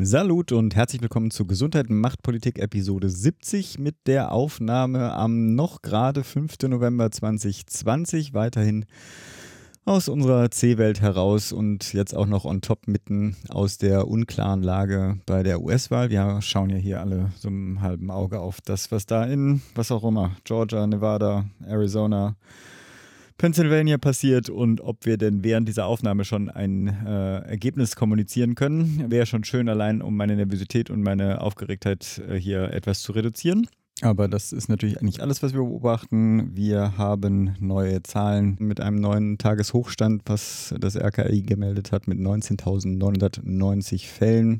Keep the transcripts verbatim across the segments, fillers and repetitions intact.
Salut und herzlich willkommen zu Gesundheit macht Politik Episode siebzig mit der Aufnahme am noch gerade fünften November zweitausendzwanzig, weiterhin aus unserer C-Welt heraus und jetzt auch noch on top mitten aus der unklaren Lage bei der U S-Wahl. Wir schauen ja hier alle so mit einem halben Auge auf das, was da in, was auch immer, Georgia, Nevada, Arizona, Pennsylvania passiert und ob wir denn während dieser Aufnahme schon ein äh, Ergebnis kommunizieren können. Wäre schon schön allein, um meine Nervosität und meine Aufgeregtheit äh, hier etwas zu reduzieren. Aber das ist natürlich nicht alles, was wir beobachten. Wir haben neue Zahlen mit einem neuen Tageshochstand, was das R K I gemeldet hat, mit neunzehntausendneunhundertneunzig Fällen.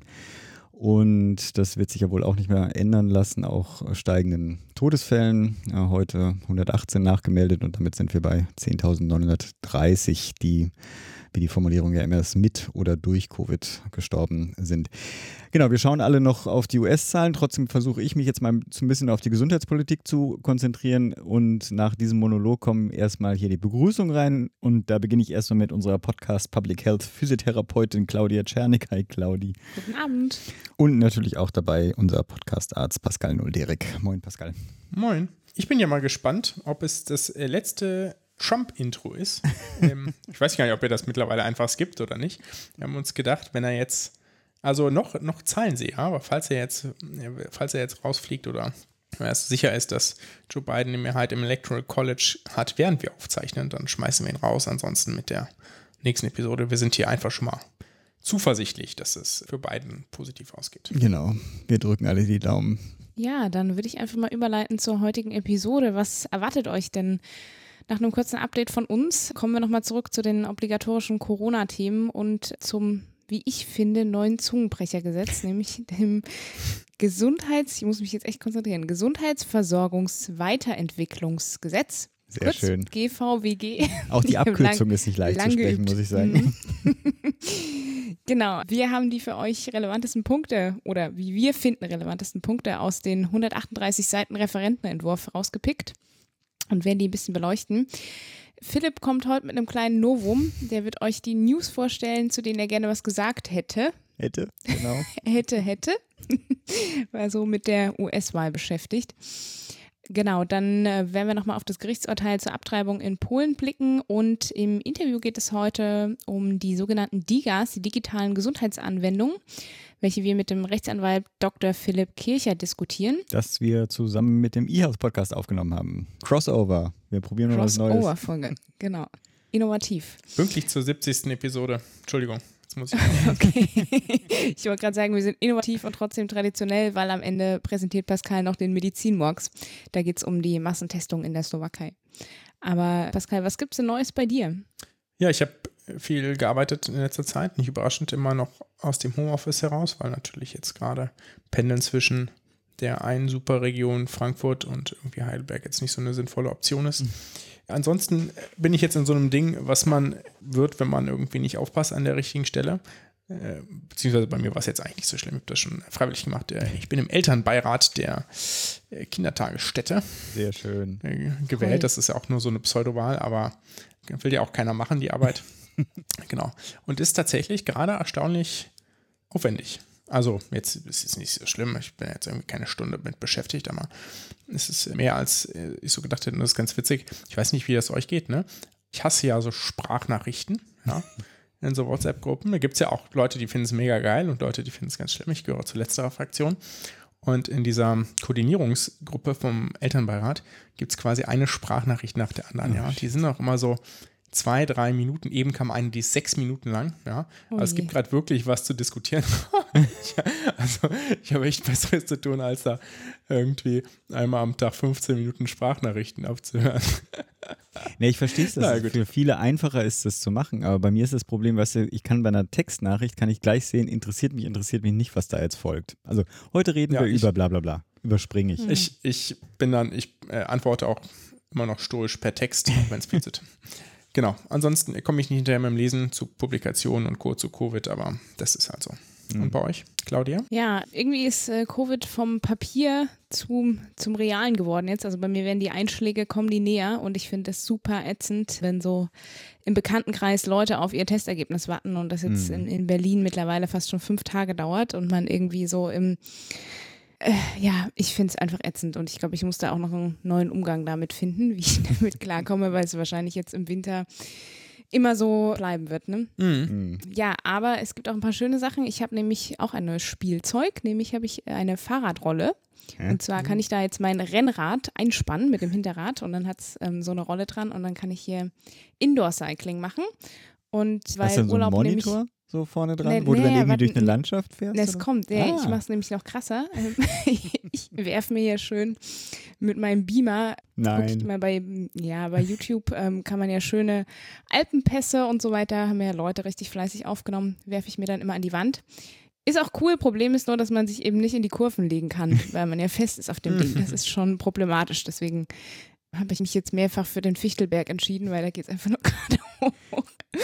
Und das wird sich ja wohl auch nicht mehr ändern lassen, auch steigenden Todesfällen. Ja, heute hundertachtzehn nachgemeldet und damit sind wir bei zehntausendneunhundertdreißig, die, wie die Formulierung ja immer ist, mit oder durch Covid gestorben sind. Genau, wir schauen alle noch auf die U S-Zahlen. Trotzdem versuche ich mich jetzt mal so ein bisschen auf die Gesundheitspolitik zu konzentrieren. Und nach diesem Monolog kommen erstmal hier die Begrüßung rein. Und da beginne ich erstmal mit unserer Podcast Public Health Physiotherapeutin Claudia Czernik. Hi Claudi. Guten Abend. Und natürlich auch dabei unser Podcast-Arzt Pascal Nolderek. Moin Pascal. Moin. Ich bin ja mal gespannt, ob es das letzte Trump-Intro ist. ähm, ich weiß gar nicht, ob er das mittlerweile einfach skippt oder nicht. Wir haben uns gedacht, wenn er jetzt, also noch, noch Zahlen sehe, aber falls er jetzt, falls er jetzt rausfliegt oder wenn er sicher ist, dass Joe Biden die Mehrheit im Electoral College hat, während wir aufzeichnen, dann schmeißen wir ihn raus. Ansonsten mit der nächsten Episode. Wir sind hier einfach schon mal zuversichtlich, dass es für Biden positiv ausgeht. Genau, wir drücken alle die Daumen. Ja, dann würde ich einfach mal überleiten zur heutigen Episode. Was erwartet euch denn? Nach einem kurzen Update von uns kommen wir nochmal zurück zu den obligatorischen Corona-Themen und zum, wie ich finde, neuen Zungenbrechergesetz, nämlich dem Gesundheits-, ich muss mich jetzt echt konzentrieren, Gesundheitsversorgungsweiterentwicklungsgesetz. Sehr Kurz schön. G V W G. Auch die Abkürzung lang, ist nicht leicht zu sprechen, geübt. muss ich sagen. Genau, wir haben die für euch relevantesten Punkte oder wie wir finden relevantesten Punkte aus den hundertachtunddreißig Seiten Referentenentwurf rausgepickt und werden die ein bisschen beleuchten. Philipp kommt heute mit einem kleinen Novum, der wird euch die News vorstellen, zu denen er gerne was gesagt hätte. Hätte, genau. hätte, hätte. War so mit der U S-Wahl beschäftigt. Genau, dann äh, werden wir nochmal auf das Gerichtsurteil zur Abtreibung in Polen blicken und im Interview geht es heute um die sogenannten D I G As, die digitalen Gesundheitsanwendungen, welche wir mit dem Rechtsanwalt Doktor Philipp Kircher diskutieren. Das wir zusammen mit dem eHealth-Podcast aufgenommen haben. Crossover, wir probieren noch was Neues. Crossover-Folge, genau. Innovativ. Pünktlich zur siebzigsten Episode. Entschuldigung. Muss ich okay. Ich wollte gerade sagen, wir sind innovativ und trotzdem traditionell, weil am Ende präsentiert Pascal noch den Medizinmorgs. Da geht es um die Massentestung in der Slowakei. Aber Pascal, was gibt es denn Neues bei dir? Ja, ich habe viel gearbeitet in letzter Zeit. Nicht überraschend immer noch aus dem Homeoffice heraus, weil natürlich jetzt gerade Pendeln zwischen der einen Superregion Frankfurt und irgendwie Heidelberg jetzt nicht so eine sinnvolle Option ist. Mhm. Ansonsten bin ich jetzt in so einem Ding, was man wird, wenn man irgendwie nicht aufpasst an der richtigen Stelle. Äh, beziehungsweise bei mir war es jetzt eigentlich nicht so schlimm. Ich habe das schon freiwillig gemacht. Ich bin im Elternbeirat der Kindertagesstätte. Sehr schön. Äh, gewählt. Cool. Das ist ja auch nur so eine Pseudowahl, aber will ja auch keiner machen, die Arbeit. Genau. Und ist tatsächlich gerade erstaunlich aufwendig. Also jetzt ist es nicht so schlimm, ich bin jetzt irgendwie keine Stunde mit beschäftigt, aber es ist mehr als ich so gedacht hätte und das ist ganz witzig. Ich weiß nicht, wie das euch geht, ne? Ich hasse ja so Sprachnachrichten, ja, in so WhatsApp-Gruppen. Da gibt es ja auch Leute, die finden es mega geil und Leute, die finden es ganz schlimm. Ich gehöre zu letzterer Fraktion. Und in dieser Koordinierungsgruppe vom Elternbeirat gibt es quasi eine Sprachnachricht nach der anderen, ja. Die sind auch immer so zwei, drei Minuten, eben kam eine, die ist sechs Minuten lang, ja. Also oh es gibt gerade wirklich was zu diskutieren. ich, also ich habe echt Besseres zu tun, als da irgendwie einmal am Tag fünfzehn Minuten Sprachnachrichten aufzuhören. Nee, ich verstehe es, dass es für viele einfacher ist, das zu machen, aber bei mir ist das Problem, weißt du, ich kann bei einer Textnachricht, kann ich gleich sehen, interessiert mich, interessiert mich nicht, was da jetzt folgt. Also heute reden ja, wir ich, über bla bla bla, überspringe ich. Ich, ich bin dann, ich äh, antworte auch immer noch stoisch per Text, wenn es viel zu tun. Genau, ansonsten komme ich nicht hinterher mit dem Lesen zu Publikationen und Co. zu Covid, aber das ist halt so. Mhm. Und bei euch, Claudia? Ja, irgendwie ist äh, Covid vom Papier zum, zum Realen geworden jetzt. Also bei mir werden die Einschläge, kommen die näher und ich finde es super ätzend, wenn so im Bekanntenkreis Leute auf ihr Testergebnis warten und das jetzt mhm. in, in Berlin mittlerweile fast schon fünf Tage dauert und man irgendwie so im Äh, ja, ich finde es einfach ätzend und ich glaube, ich muss da auch noch einen neuen Umgang damit finden, wie ich damit klarkomme, weil es wahrscheinlich jetzt im Winter immer so bleiben wird. Ne? Mhm. Ja, aber es gibt auch ein paar schöne Sachen. Ich habe nämlich auch ein neues Spielzeug, nämlich habe ich eine Fahrradrolle. Hä? Und zwar kann ich da jetzt mein Rennrad einspannen mit dem Hinterrad und dann hat es ähm, so eine Rolle dran und dann kann ich hier Indoor-Cycling machen. Und weil Hast du so einen Urlaub Monitor nämlich, so vorne dran, nee, wo du dann nee, irgendwie warte, durch eine Landschaft fährst? Es oder? kommt, ja, Ah. ich mache es nämlich noch krasser. Ich werfe mir hier schön mit meinem Beamer, Nein. guckt mal bei, ja, bei YouTube ähm, kann man ja schöne Alpenpässe und so weiter, haben ja Leute richtig fleißig aufgenommen, werfe ich mir dann immer an die Wand. Ist auch cool, Problem ist nur, dass man sich eben nicht in die Kurven legen kann, weil man ja fest ist auf dem Ding. Das ist schon problematisch, deswegen habe ich mich jetzt mehrfach für den Fichtelberg entschieden, weil da geht es einfach nur gerade hoch.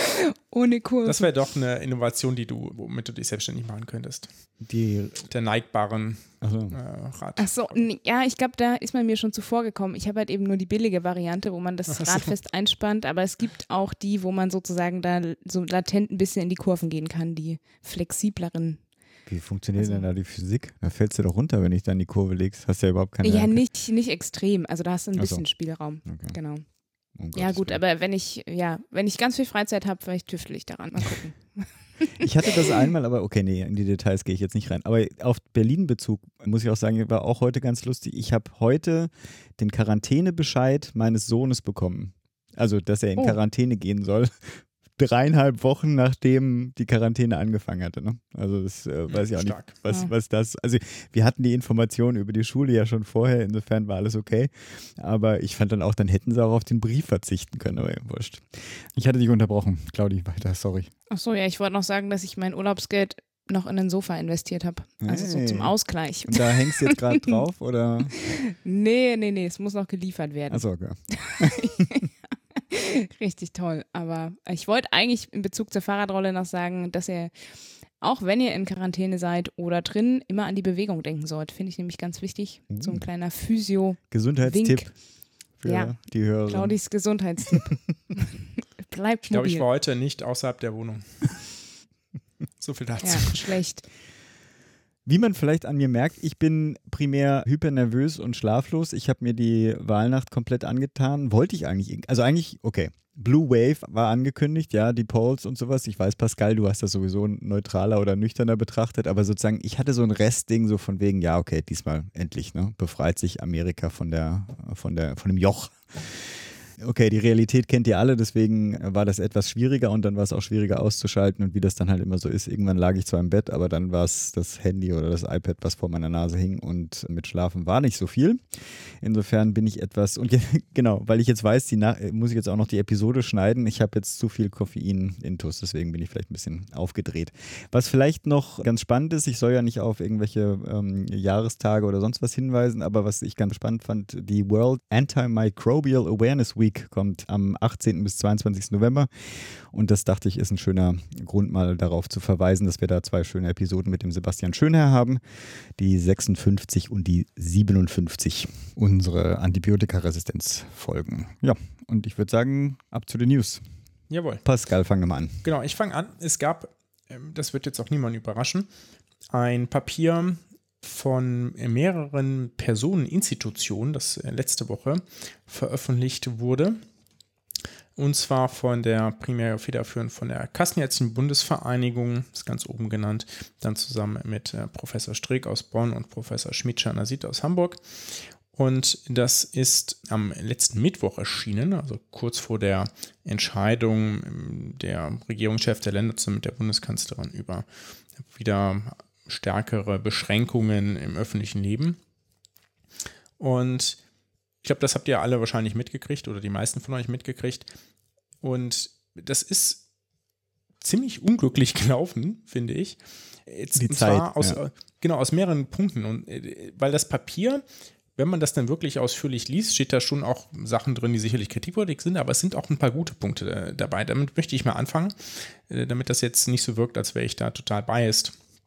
Ohne Kurve. Das wäre doch eine Innovation, die du, womit du dich selbstständig machen könntest. Die Der neigbaren Achso. äh, Rad. Ach so, n- ja, ich glaube, da ist man mir schon zuvor gekommen. Ich habe halt eben nur die billige Variante, wo man das Ach so. Rad fest einspannt, aber es gibt auch die, wo man sozusagen da so latent ein bisschen in die Kurven gehen kann, die flexibleren. Wie funktioniert Also- denn da die Physik? Da fällst du doch runter, wenn ich dann die Kurve legst. Hast ja überhaupt keine. Ja, nicht, nicht extrem, also da hast du ein Ach so. bisschen Spielraum. Okay. Genau. Um Ja Gottes gut, Willen. aber wenn ich, ja, wenn ich ganz viel Freizeit habe, vielleicht tüftel ich daran. Mal gucken. Ich hatte das einmal, aber okay, nee, in die Details gehe ich jetzt nicht rein. Aber auf Berlin-Bezug muss ich auch sagen, war auch heute ganz lustig. Ich habe heute den Quarantänebescheid meines Sohnes bekommen. Also, dass er in Oh. Quarantäne gehen soll. Dreieinhalb Wochen, nachdem die Quarantäne angefangen hatte. Ne? Also, das äh, weiß ich auch Stark. nicht, was, Ja. was das. Also, wir hatten die Informationen über die Schule ja schon vorher, insofern war alles okay. Aber ich fand dann auch, dann hätten sie auch auf den Brief verzichten können, aber ja, wurscht. Ich hatte dich unterbrochen. Claudi, weiter, sorry. Ach so, ja, ich wollte noch sagen, dass ich mein Urlaubsgeld noch in ein Sofa investiert habe. Also so Hey. zum Ausgleich. Und da hängst du jetzt gerade drauf, oder? Nee, nee, nee, es muss noch geliefert werden. Achso, okay. Richtig toll. Aber ich wollte eigentlich in Bezug zur Fahrradrolle noch sagen, dass ihr, auch wenn ihr in Quarantäne seid oder drin, immer an die Bewegung denken sollt. Finde ich nämlich ganz wichtig. So ein kleiner Physio. Gesundheitstipp Wink. für Ja. die Hörer. Claudis Gesundheitstipp. Bleibt Ich glaube, ich mobil. war heute nicht außerhalb der Wohnung. So viel dazu. Ja, schlecht. Wie man vielleicht an mir merkt, ich bin primär hypernervös und schlaflos. Ich habe mir die Wahlnacht komplett angetan. Wollte ich eigentlich, irg- also eigentlich, okay, Blue Wave war angekündigt, ja, die Polls und sowas. Ich weiß, Pascal, du hast das sowieso neutraler oder nüchterner betrachtet, aber sozusagen, ich hatte so ein Restding so von wegen, ja, okay, diesmal endlich, ne, befreit sich Amerika von der, von der, von dem Joch. Okay, die Realität kennt ihr alle, deswegen war das etwas schwieriger und dann war es auch schwieriger auszuschalten und wie das dann halt immer so ist. Irgendwann lag ich zwar im Bett, aber dann war es das Handy oder das iPad, was vor meiner Nase hing und mit Schlafen war nicht so viel. Insofern bin ich etwas, und jetzt, genau, weil ich jetzt weiß, die Na- muss ich jetzt auch noch die Episode schneiden. Ich habe jetzt zu viel Koffein-Intus, deswegen bin ich vielleicht ein bisschen aufgedreht. Was vielleicht noch ganz spannend ist, ich soll ja nicht auf irgendwelche ähm, Jahrestage oder sonst was hinweisen, aber was ich ganz spannend fand, die World Antimicrobial Awareness Week kommt am achtzehnten bis zweiundzwanzigsten November und das dachte ich ist ein schöner Grund mal darauf zu verweisen, dass wir da zwei schöne Episoden mit dem Sebastian Schönherr haben, die sechsundfünfzig und die siebenundfünfzig, unsere Antibiotikaresistenz-Folgen. Ja, und ich würde sagen, ab zu den News. Jawohl. Pascal, fang nochmal an. Genau, ich fange an. Es gab, ähm, das wird jetzt auch niemanden überraschen, ein Papier von mehreren Personeninstitutionen, das äh, letzte Woche veröffentlicht wurde. Und zwar von der primär federführend von der Kassenärztlichen Bundesvereinigung, ist ganz oben genannt, dann zusammen mit äh, Professor Strick aus Bonn und Professor Schmidt-Schanasit aus Hamburg. Und das ist am letzten Mittwoch erschienen, also kurz vor der Entscheidung der Regierungschef der Länder zusammen mit der Bundeskanzlerin über wieder stärkere Beschränkungen im öffentlichen Leben. Und ich glaube, das habt ihr alle wahrscheinlich mitgekriegt oder die meisten von euch mitgekriegt. Und das ist ziemlich unglücklich gelaufen, finde ich. Jetzt, Die und Zeit, zwar aus, ja. genau, aus mehreren Punkten. Und äh, weil das Papier, wenn man das dann wirklich ausführlich liest, steht da schon auch Sachen drin, die sicherlich kritikwürdig sind, aber es sind auch ein paar gute Punkte äh, dabei. Damit möchte ich mal anfangen, äh, damit das jetzt nicht so wirkt, als wäre ich da total biased.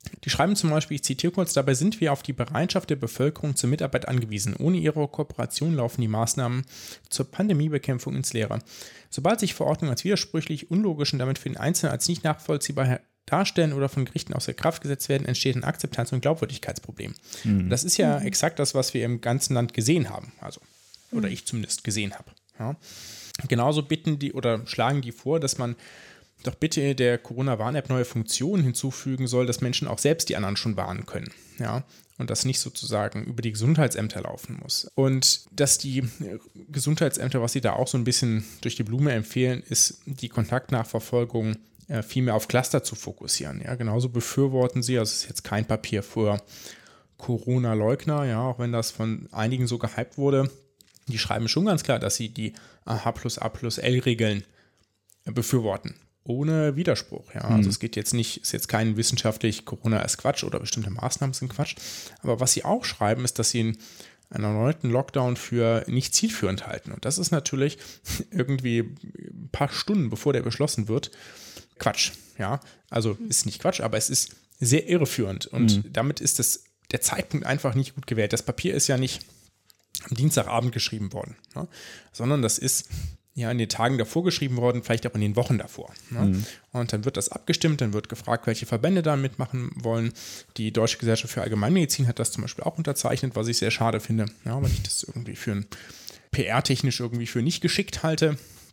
Die schreiben zum Beispiel, ich zitiere kurz, dabei sind wir auf die Bereitschaft der Bevölkerung zur Mitarbeit angewiesen. Ohne ihre Kooperation laufen die Maßnahmen zur Pandemiebekämpfung ins Leere. Sobald sich Verordnungen als widersprüchlich, unlogisch und damit für den Einzelnen als nicht nachvollziehbar darstellen oder von Gerichten außer Kraft gesetzt werden, entsteht ein Akzeptanz- und Glaubwürdigkeitsproblem. Mhm. Das ist ja mhm. exakt das, was wir im ganzen Land gesehen haben. Also, oder mhm. ich zumindest gesehen habe. Ja. Genauso bitten die oder schlagen die vor, dass man doch bitte der Corona-Warn-App neue Funktionen hinzufügen soll, dass Menschen auch selbst die anderen schon warnen können. Ja, und das nicht sozusagen über die Gesundheitsämter laufen muss. Und dass die Gesundheitsämter, was sie da auch so ein bisschen durch die Blume empfehlen, ist die Kontaktnachverfolgung äh, viel mehr auf Cluster zu fokussieren. Ja, genauso befürworten sie, also es ist jetzt kein Papier für Corona-Leugner, ja, auch wenn das von einigen so gehypt wurde. Die schreiben schon ganz klar, dass sie die A H plus A plus L-Regeln befürworten. Ohne Widerspruch, ja. Also mhm. es geht jetzt nicht, ist jetzt kein wissenschaftlich, Corona ist Quatsch oder bestimmte Maßnahmen sind Quatsch. Aber was sie auch schreiben, ist, dass sie einen, einen erneuten Lockdown für nicht zielführend halten. Und das ist natürlich irgendwie ein paar Stunden, bevor der beschlossen wird, Quatsch, ja. Also mhm. ist nicht Quatsch, aber es ist sehr irreführend. Und mhm. damit ist das, der Zeitpunkt einfach nicht gut gewählt. Das Papier ist ja nicht am Dienstagabend geschrieben worden, ne? Sondern das ist ja in den Tagen davor geschrieben worden, vielleicht auch in den Wochen davor. Ne? Mhm. Und dann wird das abgestimmt, dann wird gefragt, welche Verbände da mitmachen wollen. Die Deutsche Gesellschaft für Allgemeinmedizin hat das zum Beispiel auch unterzeichnet, was ich sehr schade finde, ja, weil ich das irgendwie für ein P R-technisch irgendwie für nicht geschickt halte.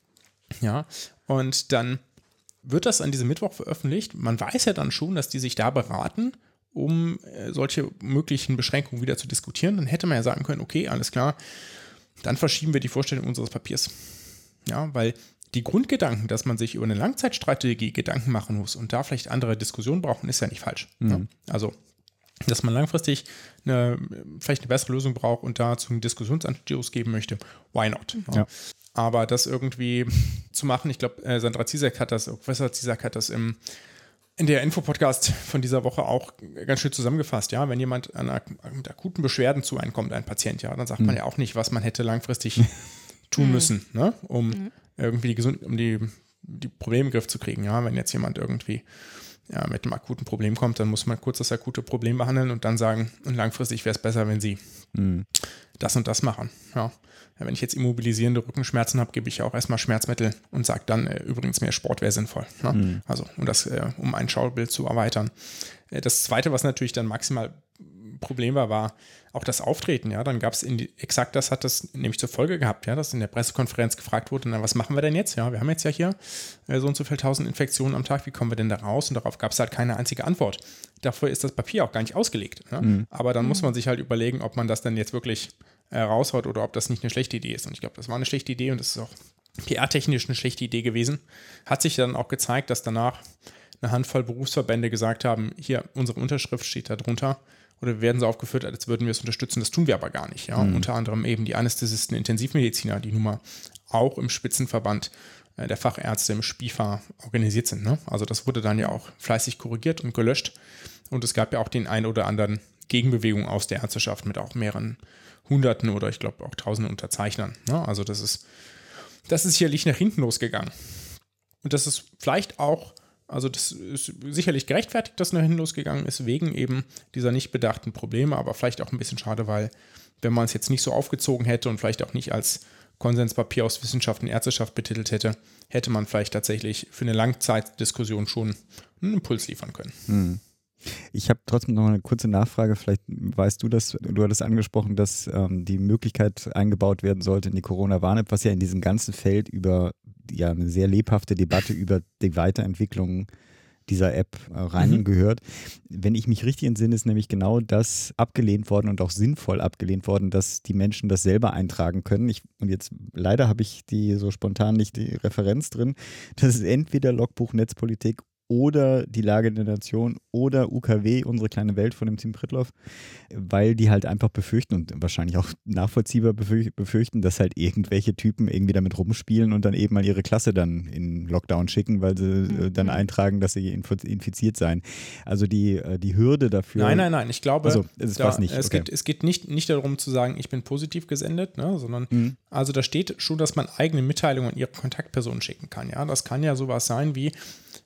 Ja, und dann wird das an diesem Mittwoch veröffentlicht. Man weiß ja dann schon, dass die sich da beraten, um äh, solche möglichen Beschränkungen wieder zu diskutieren. Dann hätte man ja sagen können, okay, alles klar, dann verschieben wir die Vorstellung unseres Papiers. Ja, weil die Grundgedanken, dass man sich über eine Langzeitstrategie Gedanken machen muss und da vielleicht andere Diskussionen brauchen, ist ja nicht falsch. Mhm. Ja, also, dass man langfristig eine, vielleicht eine bessere Lösung braucht und dazu einen Diskussionsanstoß geben möchte, why not? Ja. Ja. Aber das irgendwie zu machen, ich glaube, äh, Sandra Zisak hat das, Professor Zisak hat das im in der Infopodcast von dieser Woche auch ganz schön zusammengefasst, ja, wenn jemand an mit akuten Beschwerden zu einem kommt, ein Patient, ja, dann sagt mhm. man ja auch nicht, was man hätte langfristig tun müssen, ne, um mhm. irgendwie die, Gesund- um die, die Probleme in den Griff zu kriegen. Ja, wenn jetzt jemand irgendwie ja, mit einem akuten Problem kommt, dann muss man kurz das akute Problem behandeln und dann sagen, und langfristig wäre es besser, wenn sie mhm. das und das machen. Ja. Ja, wenn ich jetzt immobilisierende Rückenschmerzen habe, gebe ich auch erstmal Schmerzmittel und sage dann, äh, übrigens mehr Sport wäre sinnvoll. Ne? Mhm. Also, um das, äh, um ein Schaubild zu erweitern. Äh, das Zweite, was natürlich dann maximal Problem war, war auch das Auftreten. Ja, dann gab es exakt das, hat das nämlich zur Folge gehabt, ja, dass in der Pressekonferenz gefragt wurde, na, was machen wir denn jetzt? Ja, wir haben jetzt ja hier äh, so und so viele tausend Infektionen am Tag, wie kommen wir denn da raus? Und darauf gab es halt keine einzige Antwort. Dafür ist das Papier auch gar nicht ausgelegt. Ne? Mhm. Aber dann mhm. muss man sich halt überlegen, ob man das dann jetzt wirklich äh, raushaut oder ob das nicht eine schlechte Idee ist. Und ich glaube, das war eine schlechte Idee und das ist auch P R-technisch eine schlechte Idee gewesen. Hat sich dann auch gezeigt, dass danach eine Handvoll Berufsverbände gesagt haben, hier, unsere Unterschrift steht da drunter. Oder wir werden so aufgeführt, als würden wir es unterstützen. Das tun wir aber gar nicht. Ja? Mhm. Unter anderem eben die Anästhesisten, Intensivmediziner, die nun mal auch im Spitzenverband äh, der Fachärzte im SPIFA organisiert sind. Ne? Also das wurde dann ja auch fleißig korrigiert und gelöscht. Und es gab ja auch den einen oder anderen Gegenbewegung aus der Ärzteschaft mit auch mehreren Hunderten oder ich glaube auch Tausenden Unterzeichnern. Ne? Also das ist, das ist sicherlich nach hinten losgegangen. Und das ist vielleicht auch Also das ist sicherlich gerechtfertigt, dass nach hinten losgegangen ist, wegen eben dieser nicht bedachten Probleme, aber vielleicht auch ein bisschen schade, weil wenn man es jetzt nicht so aufgezogen hätte und vielleicht auch nicht als Konsenspapier aus Wissenschaft und Ärzteschaft betitelt hätte, hätte man vielleicht tatsächlich für eine Langzeitdiskussion schon einen Impuls liefern können. Hm. Ich habe trotzdem noch eine kurze Nachfrage, vielleicht weißt du das, du hattest angesprochen, dass ähm, die Möglichkeit eingebaut werden sollte in die Corona-Warn-App, was ja in diesem ganzen Feld über ja eine sehr lebhafte Debatte über die Weiterentwicklung dieser App äh, reingehört. Mhm. Wenn ich mich richtig entsinne, ist nämlich genau das abgelehnt worden und auch sinnvoll abgelehnt worden, dass die Menschen das selber eintragen können. Ich, und jetzt leider habe ich die so spontan nicht die Referenz drin. Das ist entweder Logbuch Netzpolitik oder die Lage der Nation oder U K W, unsere kleine Welt von dem Team Prittloff, weil die halt einfach befürchten und wahrscheinlich auch nachvollziehbar befürchten, dass halt irgendwelche Typen irgendwie damit rumspielen und dann eben mal ihre Klasse dann in Lockdown schicken, weil sie mhm. dann eintragen, dass sie infiziert seien. Also die, die Hürde dafür... Nein, nein, nein, ich glaube, also, es, da, nicht. Es, okay. geht, es geht nicht, nicht darum zu sagen, ich bin positiv gesendet, ne, sondern mhm. also da steht schon, dass man eigene Mitteilungen an ihre Kontaktpersonen schicken kann. Ja, das kann ja sowas sein wie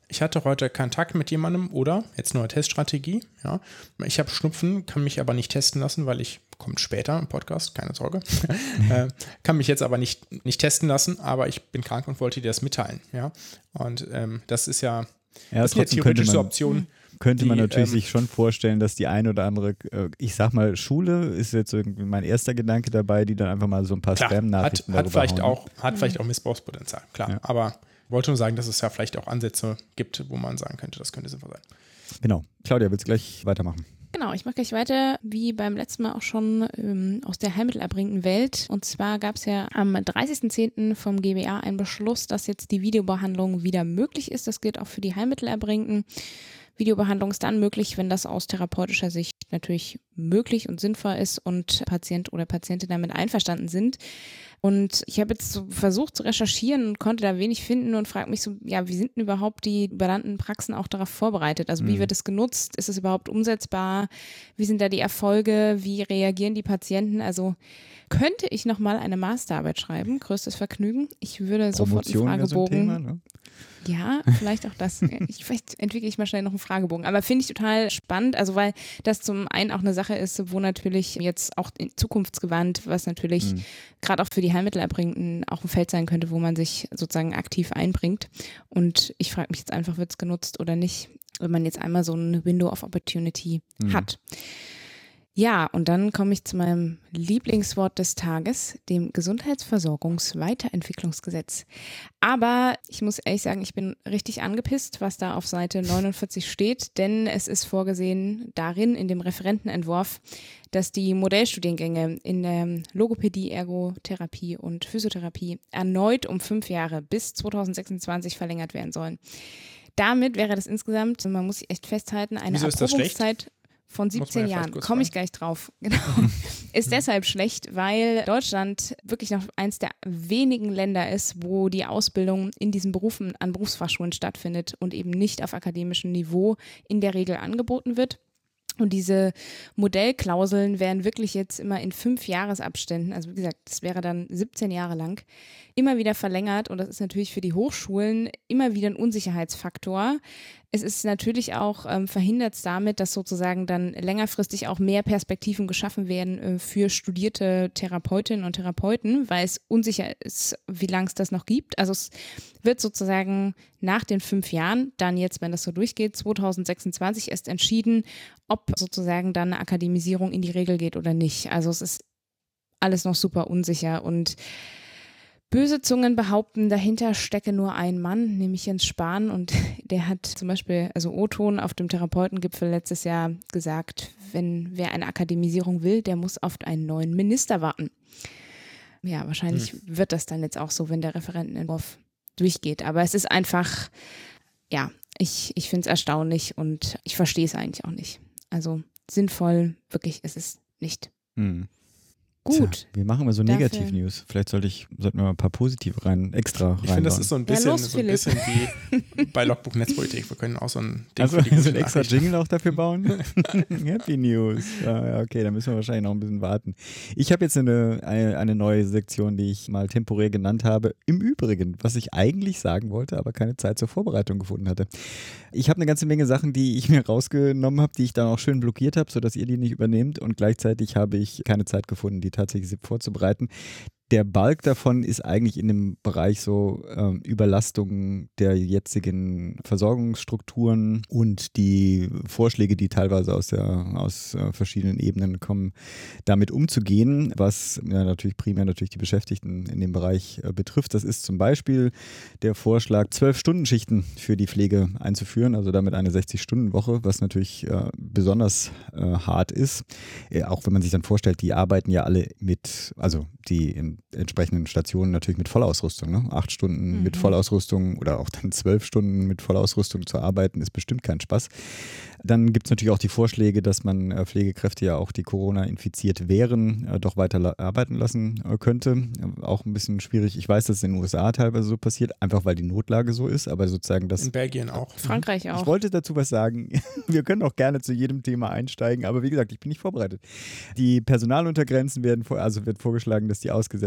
ich hatte heute Kontakt mit jemandem oder, jetzt nur eine Teststrategie, ja, ich habe Schnupfen, kann mich aber nicht testen lassen, weil ich, kommt später im Podcast, keine Sorge, äh, kann mich jetzt aber nicht, nicht testen lassen, aber ich bin krank und wollte dir das mitteilen, ja, und ähm, das ist ja, ja das sind ja theoretisch so Optionen. Könnte die, man natürlich ähm, sich schon vorstellen, dass die ein oder andere, äh, ich sag mal, Schule ist jetzt irgendwie mein erster Gedanke dabei, die dann einfach mal so ein paar klar, Spam-Nachrichten hat, hat vielleicht hauen. auch, hat vielleicht auch Missbrauchspotenzial, klar, Ja. aber ich wollte nur sagen, dass es ja vielleicht auch Ansätze gibt, wo man sagen könnte, das könnte sinnvoll sein. Genau. Claudia, willst du gleich weitermachen? Genau, ich mache gleich weiter, wie beim letzten Mal auch schon ähm, aus der heilmittelerbringenden Welt. Und zwar gab es ja am dreißigsten zehnten vom G B A einen Beschluss, dass jetzt die Videobehandlung wieder möglich ist. Das gilt auch für die Heilmittelerbringenden. Videobehandlung ist dann möglich, wenn das aus therapeutischer Sicht natürlich möglich und sinnvoll ist und Patient oder Patientin damit einverstanden sind. Und ich habe jetzt so versucht zu recherchieren und konnte da wenig finden und frage mich so, ja, wie sind denn überhaupt die benannten Praxen auch darauf vorbereitet? Also wie Mhm. wird es genutzt? Ist es überhaupt umsetzbar? Wie sind da die Erfolge? Wie reagieren die Patienten? Also könnte ich nochmal eine Masterarbeit schreiben? Größtes Vergnügen. Ich würde sofort einen Promotion wäre so ein Fragebogen. Thema, ne? Ja, vielleicht auch das. Ich, vielleicht entwickle ich mal schnell noch einen Fragebogen. Aber finde ich total spannend, also weil das zum einen auch eine Sache ist, wo natürlich jetzt auch in zukunftsgewandt, was natürlich Mhm. gerade auch für die Heilmittelerbringenden auch ein Feld sein könnte, wo man sich sozusagen aktiv einbringt. Und ich frage mich jetzt einfach, wird es genutzt oder nicht, wenn man jetzt einmal so eine Window of Opportunity Mhm. hat. Ja, und dann komme ich zu meinem Lieblingswort des Tages, dem Gesundheitsversorgungsweiterentwicklungsgesetz. Aber ich muss ehrlich sagen, ich bin richtig angepisst, was da auf Seite neunundvierzig steht, denn es ist vorgesehen darin, in dem Referentenentwurf, dass die Modellstudiengänge in der Logopädie, Ergotherapie und Physiotherapie erneut um fünf Jahre bis zweitausendsechsundzwanzig verlängert werden sollen. Damit wäre das insgesamt, man muss sich echt festhalten, eine Wieso ist das Erprobungszeit von Muss man siebzehn ja vielleicht Jahren. kurz Komme ich fragen. gleich drauf. Genau. Ist deshalb schlecht, weil Deutschland wirklich noch eins der wenigen Länder ist, wo die Ausbildung in diesen Berufen an Berufsfachschulen stattfindet und eben nicht auf akademischem Niveau in der Regel angeboten wird. Und diese Modellklauseln werden wirklich jetzt immer in fünf Jahresabständen, also wie gesagt, das wäre dann siebzehn Jahre lang, immer wieder verlängert. Und das ist natürlich für die Hochschulen immer wieder ein Unsicherheitsfaktor. Es ist natürlich auch ähm, verhindert es damit, dass sozusagen dann längerfristig auch mehr Perspektiven geschaffen werden äh, für studierte Therapeutinnen und Therapeuten, weil es unsicher ist, wie lange es das noch gibt. Also es wird sozusagen nach den fünf Jahren, dann jetzt, wenn das so durchgeht, zweitausendsechsundzwanzig erst entschieden, ob sozusagen dann eine Akademisierung in die Regel geht oder nicht. Also es ist alles noch super unsicher und böse Zungen behaupten, dahinter stecke nur ein Mann, nämlich Jens Spahn, und der hat zum Beispiel, also O-Ton auf dem Therapeutengipfel letztes Jahr gesagt, wenn wer eine Akademisierung will, der muss auf einen neuen Minister warten. Ja, wahrscheinlich hm. wird das dann jetzt auch so, wenn der Referentenentwurf durchgeht. Aber es ist einfach, ja, ich, ich finde es erstaunlich und ich verstehe es eigentlich auch nicht. Also sinnvoll, wirklich, ist es nicht. Hm. Gut. Tja, wir machen immer so Dafür- Negativ-News. Vielleicht sollte ich, sollten wir mal ein paar positive rein, extra rein. Ich finde, das ist so ein bisschen, Ja, los, so ein bisschen wie bei Logbuch Netzpolitik. Wir können auch so ein Ding Also für die so gute ein extra Nachricht. Jingle auch dafür bauen? Happy News. Ja, ja, okay, da müssen wir wahrscheinlich noch ein bisschen warten. Ich habe jetzt eine, eine, eine neue Sektion, die ich mal temporär genannt habe. Im Übrigen, was ich eigentlich sagen wollte, aber keine Zeit zur Vorbereitung gefunden hatte. Ich habe eine ganze Menge Sachen, die ich mir rausgenommen habe, die ich dann auch schön blockiert habe, sodass ihr die nicht übernehmt, und gleichzeitig habe ich keine Zeit gefunden, die tatsächlich vorzubereiten. Der Bulk davon ist eigentlich in dem Bereich so ähm, Überlastung der jetzigen Versorgungsstrukturen und die Vorschläge, die teilweise aus, der, aus äh, verschiedenen Ebenen kommen, damit umzugehen, was ja, natürlich primär natürlich die Beschäftigten in dem Bereich äh, betrifft. Das ist zum Beispiel der Vorschlag, zwölf-Stunden-Schichten für die Pflege einzuführen, also damit eine sechzig-Stunden-Woche, was natürlich äh, besonders äh, hart ist. Äh, auch wenn man sich dann vorstellt, die arbeiten ja alle mit, also die in entsprechenden Stationen natürlich mit Vollausrüstung. Ne? Acht Stunden Mhm. mit Vollausrüstung oder auch dann zwölf Stunden mit Vollausrüstung zu arbeiten, ist bestimmt kein Spaß. Dann gibt es natürlich auch die Vorschläge, dass man äh, Pflegekräfte ja auch, die Corona infiziert wären, äh, doch weiter la- arbeiten lassen äh, könnte. Äh, auch ein bisschen schwierig. Ich weiß, dass es in den U S A teilweise so passiert, einfach weil die Notlage so ist, aber sozusagen das. In Belgien auch. Frankreich Ich auch. wollte dazu was sagen. Wir können auch gerne zu jedem Thema einsteigen, aber wie gesagt, ich bin nicht vorbereitet. Die Personaluntergrenzen werden, vor, also wird vorgeschlagen, dass die ausgesetzt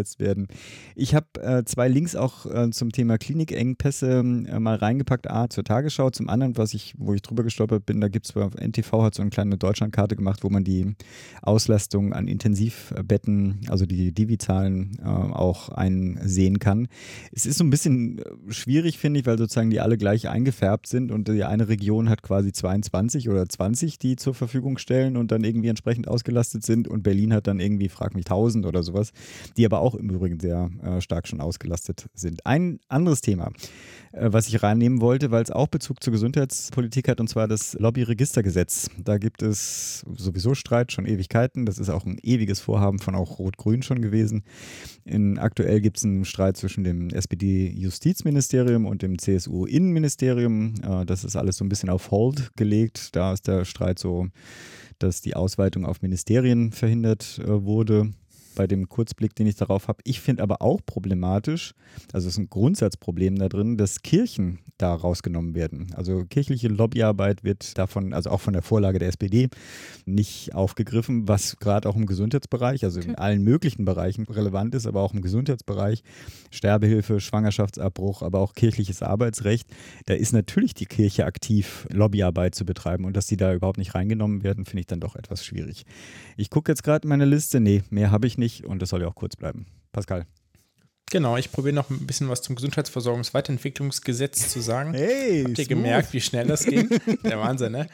umgesetzt werden. Ich habe äh, zwei Links auch äh, zum Thema Klinikengpässe äh, mal reingepackt. A, zur Tagesschau, zum anderen, was ich, wo ich drüber gestolpert bin, da gibt es auf N T V, hat so eine kleine Deutschlandkarte gemacht, wo man die Auslastung an Intensivbetten, also die Divi-Zahlen äh, auch einsehen kann. Es ist so ein bisschen schwierig, finde ich, weil sozusagen die alle gleich eingefärbt sind und die eine Region hat quasi zweiundzwanzig oder zwanzig, die zur Verfügung stellen und dann irgendwie entsprechend ausgelastet sind und Berlin hat dann irgendwie, frag mich, tausend oder sowas, die aber auch im Übrigen sehr äh, stark schon ausgelastet sind. Ein anderes Thema, äh, was ich reinnehmen wollte, weil es auch Bezug zur Gesundheitspolitik hat, und zwar das Lobbyregistergesetz. Da gibt es sowieso Streit, schon Ewigkeiten. Das ist auch ein ewiges Vorhaben von auch Rot-Grün schon gewesen. In, aktuell gibt es einen Streit zwischen dem S P D-Justizministerium und dem C S U-Innenministerium. Äh, das ist alles so ein bisschen auf Hold gelegt. Da ist der Streit so, dass die Ausweitung auf Ministerien verhindert äh, wurde. Bei dem Kurzblick, den ich darauf habe. Ich finde aber auch problematisch, also es ist ein Grundsatzproblem da drin, dass Kirchen da rausgenommen werden. Also kirchliche Lobbyarbeit wird davon, also auch von der Vorlage der S P D, nicht aufgegriffen, was gerade auch im Gesundheitsbereich, also in allen möglichen Bereichen relevant ist, aber auch im Gesundheitsbereich, Sterbehilfe, Schwangerschaftsabbruch, aber auch kirchliches Arbeitsrecht. Da ist natürlich die Kirche aktiv, Lobbyarbeit zu betreiben und dass die da überhaupt nicht reingenommen werden, finde ich dann doch etwas schwierig. Ich gucke jetzt gerade in meine Liste, nee, mehr habe ich nicht. Und das soll ja auch kurz bleiben. Pascal. Genau, ich probiere noch ein bisschen was zum Gesundheitsversorgungsweiterentwicklungsgesetz zu sagen. Hey, habt ihr smooth. gemerkt, wie schnell das ging? Der Wahnsinn, ne?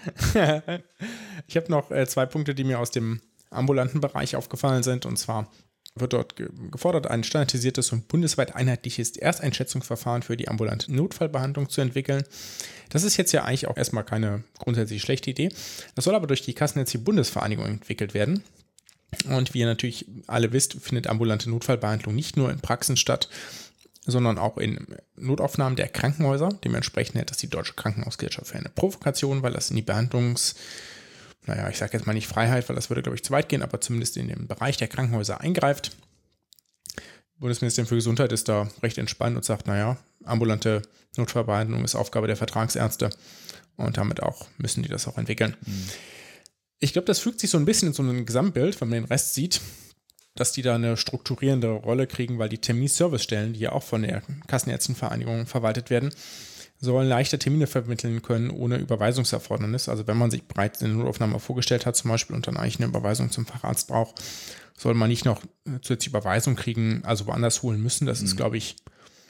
Ich habe noch äh, zwei Punkte, die mir aus dem ambulanten Bereich aufgefallen sind. Und zwar wird dort ge- gefordert, ein standardisiertes und bundesweit einheitliches Ersteinschätzungsverfahren für die ambulante Notfallbehandlung zu entwickeln. Das ist jetzt ja eigentlich auch erstmal keine grundsätzlich schlechte Idee. Das soll aber durch die Kassenärztliche Bundesvereinigung entwickelt werden. Und wie ihr natürlich alle wisst, findet ambulante Notfallbehandlung nicht nur in Praxen statt, sondern auch in Notaufnahmen der Krankenhäuser. Dementsprechend hält das die Deutsche Krankenhausgesellschaft für eine Provokation, weil das in die Behandlungs-, naja, ich sage jetzt mal nicht Freiheit, weil das würde, glaube ich, zu weit gehen, aber zumindest in den Bereich der Krankenhäuser eingreift. Bundesministerium für Gesundheit ist da recht entspannt und sagt, naja, ambulante Notfallbehandlung ist Aufgabe der Vertragsärzte und damit auch müssen die das auch entwickeln. Mhm. Ich glaube, das fügt sich so ein bisschen in so ein Gesamtbild, wenn man den Rest sieht, dass die da eine strukturierende Rolle kriegen, weil die Terminservicestellen, die ja auch von der Kassenärztenvereinigung verwaltet werden, sollen leichter Termine vermitteln können ohne Überweisungserfordernis. Also wenn man sich bereits eine Notaufnahme vorgestellt hat zum Beispiel und dann eigentlich eine Überweisung zum Facharzt braucht, soll man nicht noch zusätzliche Überweisung kriegen, also woanders holen müssen. Das mhm. ist, glaube ich,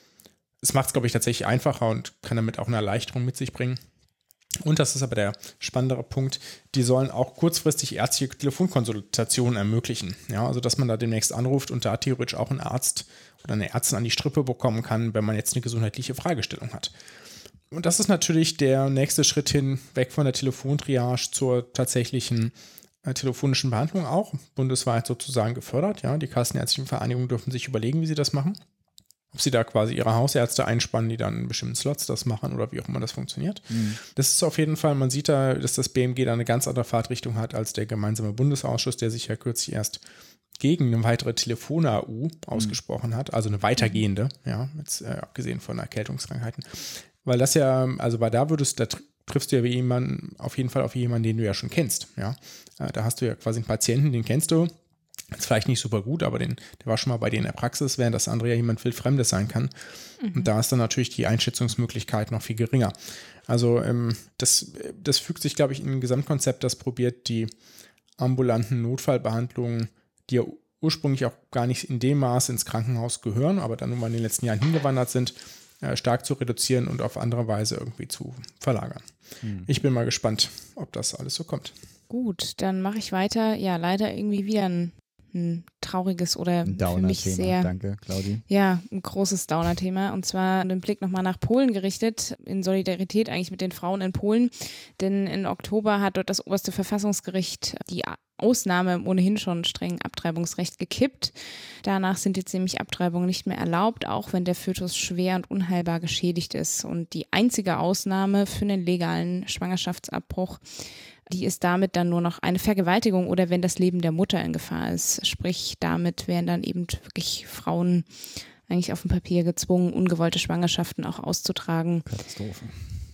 es macht es, glaube ich, tatsächlich einfacher und kann damit auch eine Erleichterung mit sich bringen. Und das ist aber der spannendere Punkt, die sollen auch kurzfristig ärztliche Telefonkonsultationen ermöglichen. Ja, also dass man da demnächst anruft und da theoretisch auch einen Arzt oder eine Ärztin an die Strippe bekommen kann, wenn man jetzt eine gesundheitliche Fragestellung hat. Und das ist natürlich der nächste Schritt hin, weg von der Telefontriage zur tatsächlichen äh, telefonischen Behandlung auch, bundesweit sozusagen gefördert. Ja, die kassenärztlichen Vereinigungen dürfen sich überlegen, wie sie das machen. Ob sie da quasi ihre Hausärzte einspannen, die dann in bestimmten Slots das machen oder wie auch immer das funktioniert. Mhm. Das ist auf jeden Fall, man sieht da, dass das B M G da eine ganz andere Fahrtrichtung hat als der gemeinsame Bundesausschuss, der sich ja kürzlich erst gegen eine weitere Telefon-A U ausgesprochen mhm. hat, also eine weitergehende, ja, jetzt äh, abgesehen von Erkältungskrankheiten. Weil das ja, also bei da würdest, da triffst du ja wie jemanden, auf jeden Fall auf jemanden, den du ja schon kennst. Ja? Äh, da hast du ja quasi einen Patienten, den kennst du. Ist vielleicht nicht super gut, aber den, der war schon mal bei dir in der Praxis, während das andere ja jemand wildfremdes sein kann. Mhm. Und da ist dann natürlich die Einschätzungsmöglichkeit noch viel geringer. Also ähm, das, das fügt sich, glaube ich, in ein Gesamtkonzept, das probiert, die ambulanten Notfallbehandlungen, die ja ursprünglich auch gar nicht in dem Maß ins Krankenhaus gehören, aber dann nun mal in den letzten Jahren hingewandert sind, äh, stark zu reduzieren und auf andere Weise irgendwie zu verlagern. Mhm. Ich bin mal gespannt, ob das alles so kommt. Gut, dann mache ich weiter. Ja, leider irgendwie wieder ein ein trauriges oder ein für mich sehr, danke, Claudi. Ja, ein großes Downer-Thema. Und zwar den Blick nochmal nach Polen gerichtet, in Solidarität eigentlich mit den Frauen in Polen. Denn im Oktober hat dort das oberste Verfassungsgericht die Ausnahme im ohnehin schon strengen Abtreibungsrecht gekippt. Danach sind jetzt nämlich Abtreibungen nicht mehr erlaubt, auch wenn der Fötus schwer und unheilbar geschädigt ist. Und die einzige Ausnahme für einen legalen Schwangerschaftsabbruch, die ist damit dann nur noch eine Vergewaltigung oder wenn das Leben der Mutter in Gefahr ist. Sprich, damit wären dann eben wirklich Frauen eigentlich auf dem Papier gezwungen, ungewollte Schwangerschaften auch auszutragen. Katastrophe.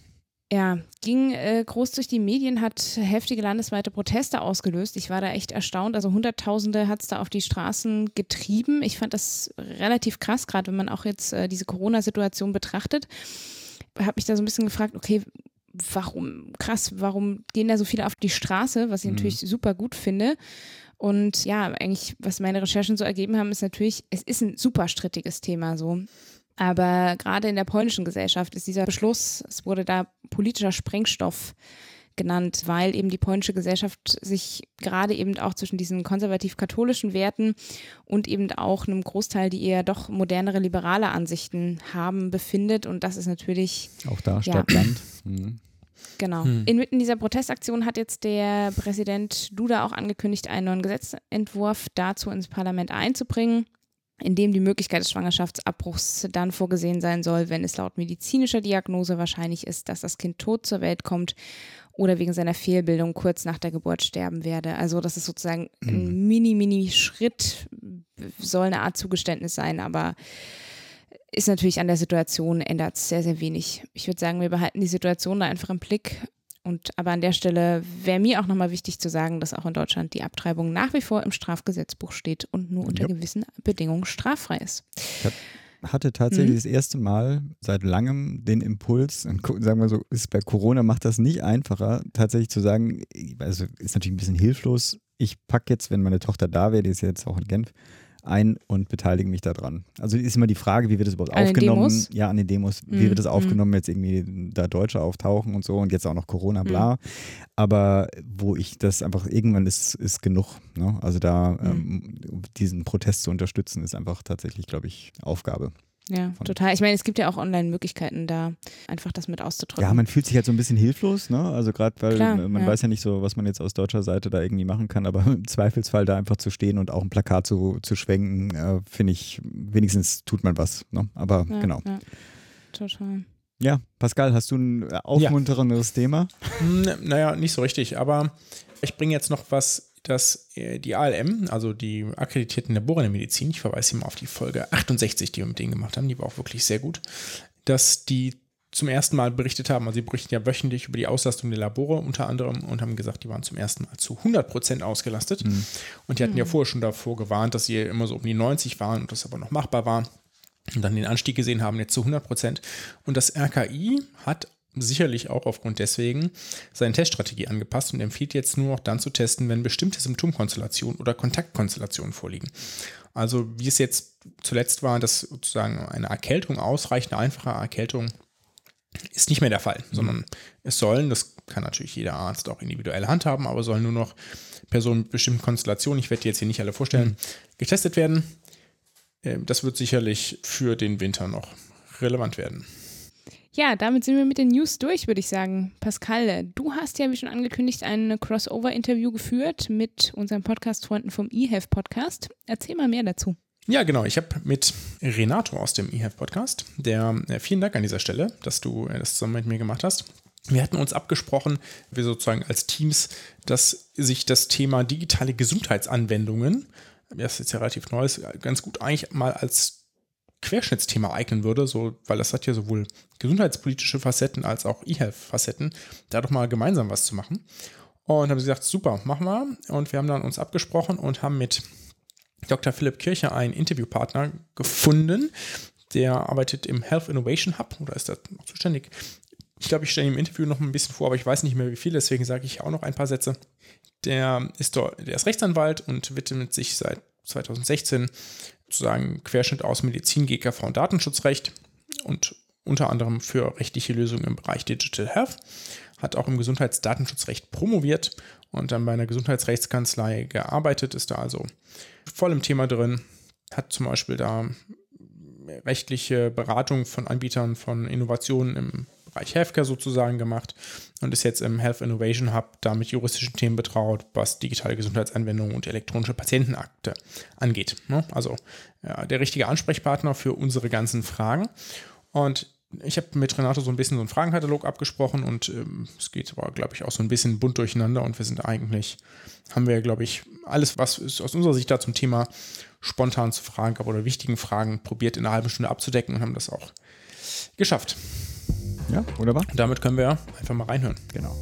Ja, ging äh, groß durch die Medien, hat heftige landesweite Proteste ausgelöst. Ich war da echt erstaunt. Also Hunderttausende hat es da auf die Straßen getrieben. Ich fand das relativ krass, gerade wenn man auch jetzt äh, diese Corona-Situation betrachtet. Habe mich da so ein bisschen gefragt, okay, warum, krass, warum gehen da so viele auf die Straße, was ich mhm. natürlich super gut finde. Und ja, eigentlich, was meine Recherchen so ergeben haben, ist natürlich, es ist ein super strittiges Thema so. Aber gerade in der polnischen Gesellschaft ist dieser Beschluss, es wurde da politischer Sprengstoff genannt, weil eben die polnische Gesellschaft sich gerade eben auch zwischen diesen konservativ-katholischen Werten und eben auch einem Großteil, die eher doch modernere, liberale Ansichten haben, befindet. Und das ist natürlich... Auch da Stadt, ja, Land. Mhm. Genau. Hm. Inmitten dieser Protestaktion hat jetzt der Präsident Duda auch angekündigt, einen neuen Gesetzentwurf dazu ins Parlament einzubringen, in dem die Möglichkeit des Schwangerschaftsabbruchs dann vorgesehen sein soll, wenn es laut medizinischer Diagnose wahrscheinlich ist, dass das Kind tot zur Welt kommt oder wegen seiner Fehlbildung kurz nach der Geburt sterben werde. Also das ist sozusagen ein Mini-Mini-Schritt, soll eine Art Zugeständnis sein, aber ist natürlich an der Situation, ändert es sehr, sehr wenig. Ich würde sagen, wir behalten die Situation da einfach im Blick. Und aber an der Stelle wäre mir auch nochmal wichtig zu sagen, dass auch in Deutschland die Abtreibung nach wie vor im Strafgesetzbuch steht und nur unter ja. gewissen Bedingungen straffrei ist. Ich hatte tatsächlich mhm. das erste Mal seit langem den Impuls, und sagen wir so, ist bei Corona macht das nicht einfacher, tatsächlich zu sagen, also ist natürlich ein bisschen hilflos, ich packe jetzt, wenn meine Tochter da wäre, die ist ja jetzt auch in Genf, ein und beteilige mich daran. Also ist immer die Frage, wie wird das überhaupt an aufgenommen? Den Demos? Ja, an den Demos. Wie mm, wird das aufgenommen, mm. jetzt irgendwie da Deutsche auftauchen und so und jetzt auch noch Corona, bla. Mm. Aber wo ich das einfach, irgendwann ist, ist genug. Ne? Also da mm. ähm, diesen Protest zu unterstützen, ist einfach tatsächlich, glaube ich, Aufgabe. Ja, total. Ich meine, es gibt ja auch Online-Möglichkeiten, da einfach das mit auszudrücken. Ja, man fühlt sich halt so ein bisschen hilflos, ne? Also gerade, weil Klar, man ja. weiß ja nicht so, was man jetzt aus deutscher Seite da irgendwie machen kann, aber im Zweifelsfall da einfach zu stehen und auch ein Plakat zu, zu schwenken, äh, finde ich, wenigstens tut man was, ne? Aber ja, genau. Ja, total. Ja, Pascal, hast du ein aufmunterndes ja. Thema? Naja, nicht so richtig, aber ich bringe jetzt noch was, dass die A L M, also die akkreditierten Labore in der Medizin, ich verweise hier mal auf die Folge achtundsechzig, die wir mit denen gemacht haben, die war auch wirklich sehr gut, dass die zum ersten Mal berichtet haben, also sie berichten ja wöchentlich über die Auslastung der Labore unter anderem und haben gesagt, die waren zum ersten Mal zu hundert Prozent ausgelastet. Mhm. Und die hatten mhm. ja vorher schon davor gewarnt, dass sie immer so um die neunzig waren und das aber noch machbar war. Und dann den Anstieg gesehen haben, jetzt zu hundert Prozent. Und das R K I hat sicherlich auch aufgrund deswegen seine Teststrategie angepasst und empfiehlt jetzt nur noch dann zu testen, wenn bestimmte Symptomkonstellationen oder Kontaktkonstellationen vorliegen. Also wie es jetzt zuletzt war, dass sozusagen eine Erkältung ausreicht, eine einfache Erkältung ist nicht mehr der Fall, mhm. sondern es sollen, das kann natürlich jeder Arzt auch individuell handhaben, aber sollen nur noch Personen mit bestimmten Konstellationen, ich werde die jetzt hier nicht alle vorstellen, mhm. getestet werden. Das wird sicherlich für den Winter noch relevant werden. Ja, damit sind wir mit den News durch, würde ich sagen. Pascal, du hast ja, wie schon angekündigt, ein Crossover-Interview geführt mit unseren Podcast-Freunden vom eHealth-Podcast. Erzähl mal mehr dazu. Ja, genau. Ich habe mit Renato aus dem eHealth-Podcast, der, äh, vielen Dank an dieser Stelle, dass du äh, das zusammen mit mir gemacht hast. Wir hatten uns abgesprochen, wir sozusagen als Teams, dass sich das Thema digitale Gesundheitsanwendungen, das ist jetzt ja relativ neu, ist, ganz gut eigentlich mal als Querschnittsthema eignen würde, so, weil das hat ja sowohl gesundheitspolitische Facetten als auch eHealth-Facetten, da doch mal gemeinsam was zu machen. Und haben sie gesagt, super, machen wir. Und wir haben dann uns abgesprochen und haben mit Doktor Philipp Kircher einen Interviewpartner gefunden, der arbeitet im Health Innovation Hub oder ist da noch zuständig. Ich glaube, ich stelle ihm im Interview noch ein bisschen vor, aber ich weiß nicht mehr wie viel, deswegen sage ich auch noch ein paar Sätze. Der ist, dort, der ist Rechtsanwalt und widmet sich seit zweitausendsechzehn sozusagen Querschnitt aus Medizin, G K V und Datenschutzrecht und unter anderem für rechtliche Lösungen im Bereich Digital Health, hat auch im Gesundheitsdatenschutzrecht promoviert und dann bei einer Gesundheitsrechtskanzlei gearbeitet, ist da also voll im Thema drin, hat zum Beispiel da rechtliche Beratung von Anbietern von Innovationen im Bereich Healthcare sozusagen gemacht und ist jetzt im Health Innovation Hub da mit juristischen Themen betraut, was digitale Gesundheitsanwendungen und elektronische Patientenakte angeht. Also ja, der richtige Ansprechpartner für unsere ganzen Fragen. Und ich habe mit Renato so ein bisschen so einen Fragenkatalog abgesprochen und ähm, es geht aber, glaube ich, auch so ein bisschen bunt durcheinander und wir sind eigentlich, haben wir, glaube ich, alles, was es aus unserer Sicht da zum Thema spontan zu Fragen gab oder wichtigen Fragen probiert in einer halben Stunde abzudecken und haben das auch geschafft. Ja, wunderbar. Und damit können wir einfach mal reinhören. Genau.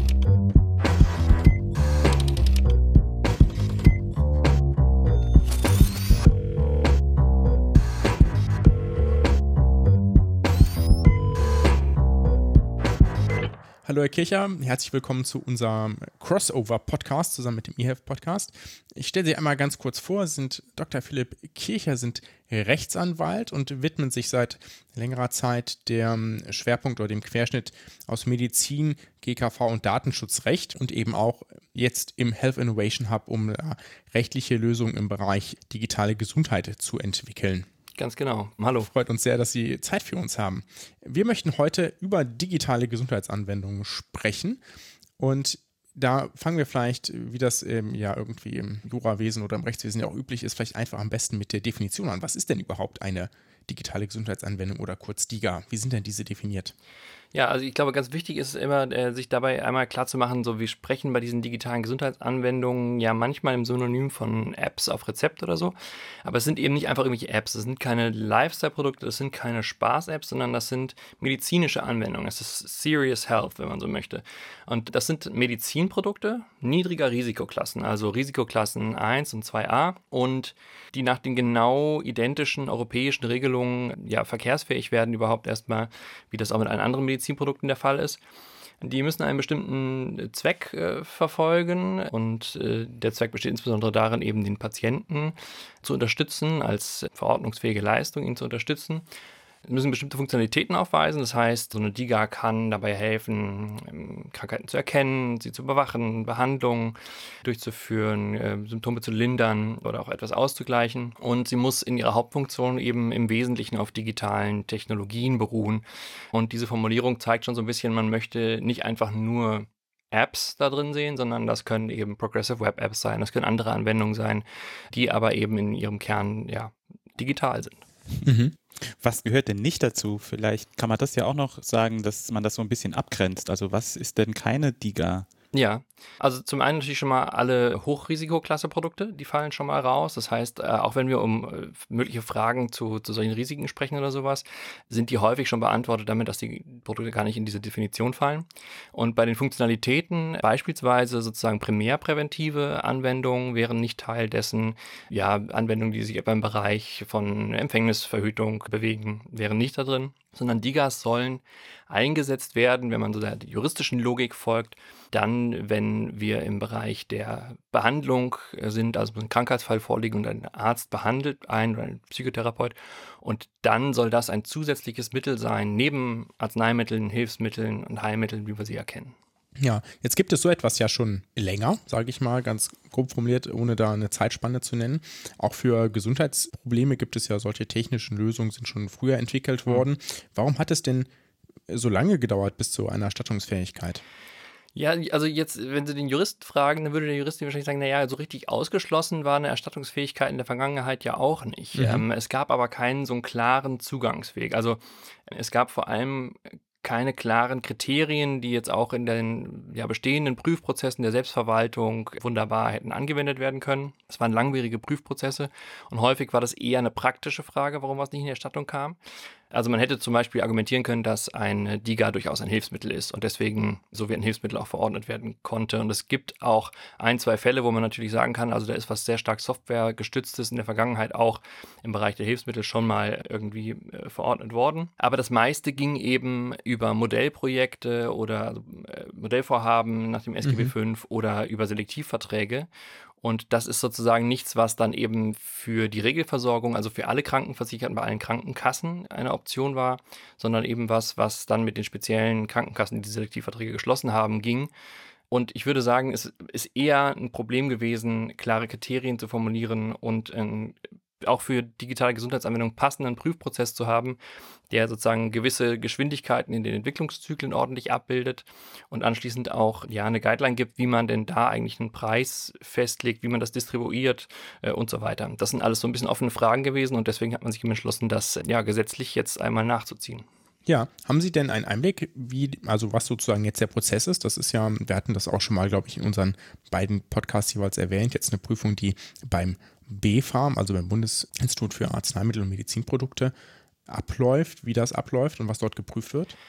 Hallo Herr Kircher, herzlich willkommen zu unserem Crossover-Podcast zusammen mit dem eHealth-Podcast. Ich stelle Sie einmal ganz kurz vor, Sie sind Doktor Philipp Kircher, sind Rechtsanwalt und widmen sich seit längerer Zeit dem Schwerpunkt oder dem Querschnitt aus Medizin, G K V und Datenschutzrecht und eben auch jetzt im Health Innovation Hub, um rechtliche Lösungen im Bereich digitale Gesundheit zu entwickeln. Ganz genau. Hallo. Freut uns sehr, dass Sie Zeit für uns haben. Wir möchten heute über digitale Gesundheitsanwendungen sprechen und da fangen wir vielleicht, wie das ähm, ja irgendwie im Jurawesen oder im Rechtswesen ja auch üblich ist, vielleicht einfach am besten mit der Definition an. Was ist denn überhaupt eine digitale Gesundheitsanwendung oder kurz D I G A? Wie sind denn diese definiert? Ja, also ich glaube, ganz wichtig ist immer, äh, sich dabei einmal klar zu machen, so wir sprechen bei diesen digitalen Gesundheitsanwendungen ja manchmal im Synonym von Apps auf Rezept oder so, aber es sind eben nicht einfach irgendwelche Apps, es sind keine Lifestyle-Produkte, es sind keine Spaß-Apps, sondern das sind medizinische Anwendungen, es ist Serious Health, wenn man so möchte. Und das sind Medizinprodukte niedriger Risikoklassen, also Risikoklassen eins und zwei a und die nach den genau identischen europäischen Regelungen ja verkehrsfähig werden überhaupt erstmal, wie das auch mit allen anderen Medizinprodukten der Fall ist. Die müssen einen bestimmten Zweck äh, verfolgen und äh, der Zweck besteht insbesondere darin, eben den Patienten zu unterstützen, als verordnungsfähige Leistung ihn zu unterstützen. Sie müssen bestimmte Funktionalitäten aufweisen, das heißt, so eine D I G A kann dabei helfen, Krankheiten zu erkennen, sie zu überwachen, Behandlungen durchzuführen, äh, Symptome zu lindern oder auch etwas auszugleichen. Und sie muss in ihrer Hauptfunktion eben im Wesentlichen auf digitalen Technologien beruhen. Und diese Formulierung zeigt schon so ein bisschen, man möchte nicht einfach nur Apps da drin sehen, sondern das können eben Progressive Web Apps sein, das können andere Anwendungen sein, die aber eben in ihrem Kern ja digital sind. Mhm. Was gehört denn nicht dazu? Vielleicht kann man das ja auch noch sagen, dass man das so ein bisschen abgrenzt. Also was ist denn keine D I G A? Ja, also zum einen natürlich schon mal alle Hochrisikoklasse-Produkte, die fallen schon mal raus. Das heißt, äh, auch wenn wir um äh, mögliche Fragen zu, zu solchen Risiken sprechen oder sowas, sind die häufig schon beantwortet damit, dass die Produkte gar nicht in diese Definition fallen. Und bei den Funktionalitäten, beispielsweise sozusagen primärpräventive Anwendungen, wären nicht Teil dessen. Ja, Anwendungen, die sich etwa im Bereich von Empfängnisverhütung bewegen, wären nicht da drin, sondern D I G As sollen eingesetzt werden, wenn man so der juristischen Logik folgt, dann, wenn wir im Bereich der Behandlung sind, also ein Krankheitsfall vorliegt und ein Arzt behandelt einen oder ein Psychotherapeut, und dann soll das ein zusätzliches Mittel sein, neben Arzneimitteln, Hilfsmitteln und Heilmitteln, wie wir sie erkennen. Ja, jetzt gibt es so etwas ja schon länger, sage ich mal, ganz grob formuliert, ohne da eine Zeitspanne zu nennen. Auch für Gesundheitsprobleme gibt es ja solche technischen Lösungen, sind schon früher entwickelt worden. Warum hat es denn so lange gedauert bis zu einer Erstattungsfähigkeit? Ja, also jetzt, wenn Sie den Juristen fragen, dann würde der Jurist wahrscheinlich sagen, naja, so richtig ausgeschlossen war eine Erstattungsfähigkeit in der Vergangenheit ja auch nicht. Mhm. Ähm, es gab aber keinen so einen klaren Zugangsweg. Also es gab vor allem keine klaren Kriterien, die jetzt auch in den ja, bestehenden Prüfprozessen der Selbstverwaltung wunderbar hätten angewendet werden können. Es waren langwierige Prüfprozesse und häufig war das eher eine praktische Frage, warum was nicht in die Erstattung kam. Also man hätte zum Beispiel argumentieren können, dass ein D I G A durchaus ein Hilfsmittel ist und deswegen so wie ein Hilfsmittel auch verordnet werden konnte. Und es gibt auch ein, zwei Fälle, wo man natürlich sagen kann, also da ist was sehr stark softwaregestütztes in der Vergangenheit auch im Bereich der Hilfsmittel schon mal irgendwie äh, verordnet worden. Aber das meiste ging eben über Modellprojekte oder äh, Modellvorhaben nach dem S G B fünf mhm. oder über Selektivverträge. Und das ist sozusagen nichts, was dann eben für die Regelversorgung, also für alle Krankenversicherten bei allen Krankenkassen eine Option war, sondern eben was, was dann mit den speziellen Krankenkassen, die die Selektivverträge geschlossen haben, ging. Und ich würde sagen, es ist eher ein Problem gewesen, klare Kriterien zu formulieren und ein auch für digitale Gesundheitsanwendungen passenden Prüfprozess zu haben, der sozusagen gewisse Geschwindigkeiten in den Entwicklungszyklen ordentlich abbildet und anschließend auch ja eine Guideline gibt, wie man denn da eigentlich einen Preis festlegt, wie man das distribuiert äh, und so weiter. Das sind alles so ein bisschen offene Fragen gewesen und deswegen hat man sich entschlossen, das ja gesetzlich jetzt einmal nachzuziehen. Ja, haben Sie denn einen Einblick, wie, also was sozusagen jetzt der Prozess ist? Das ist ja, wir hatten das auch schon mal, glaube ich, in unseren beiden Podcasts jeweils erwähnt, jetzt eine Prüfung, die beim B F A R M, also beim Bundesinstitut für Arzneimittel und Medizinprodukte, abläuft, wie das abläuft und was dort geprüft wird?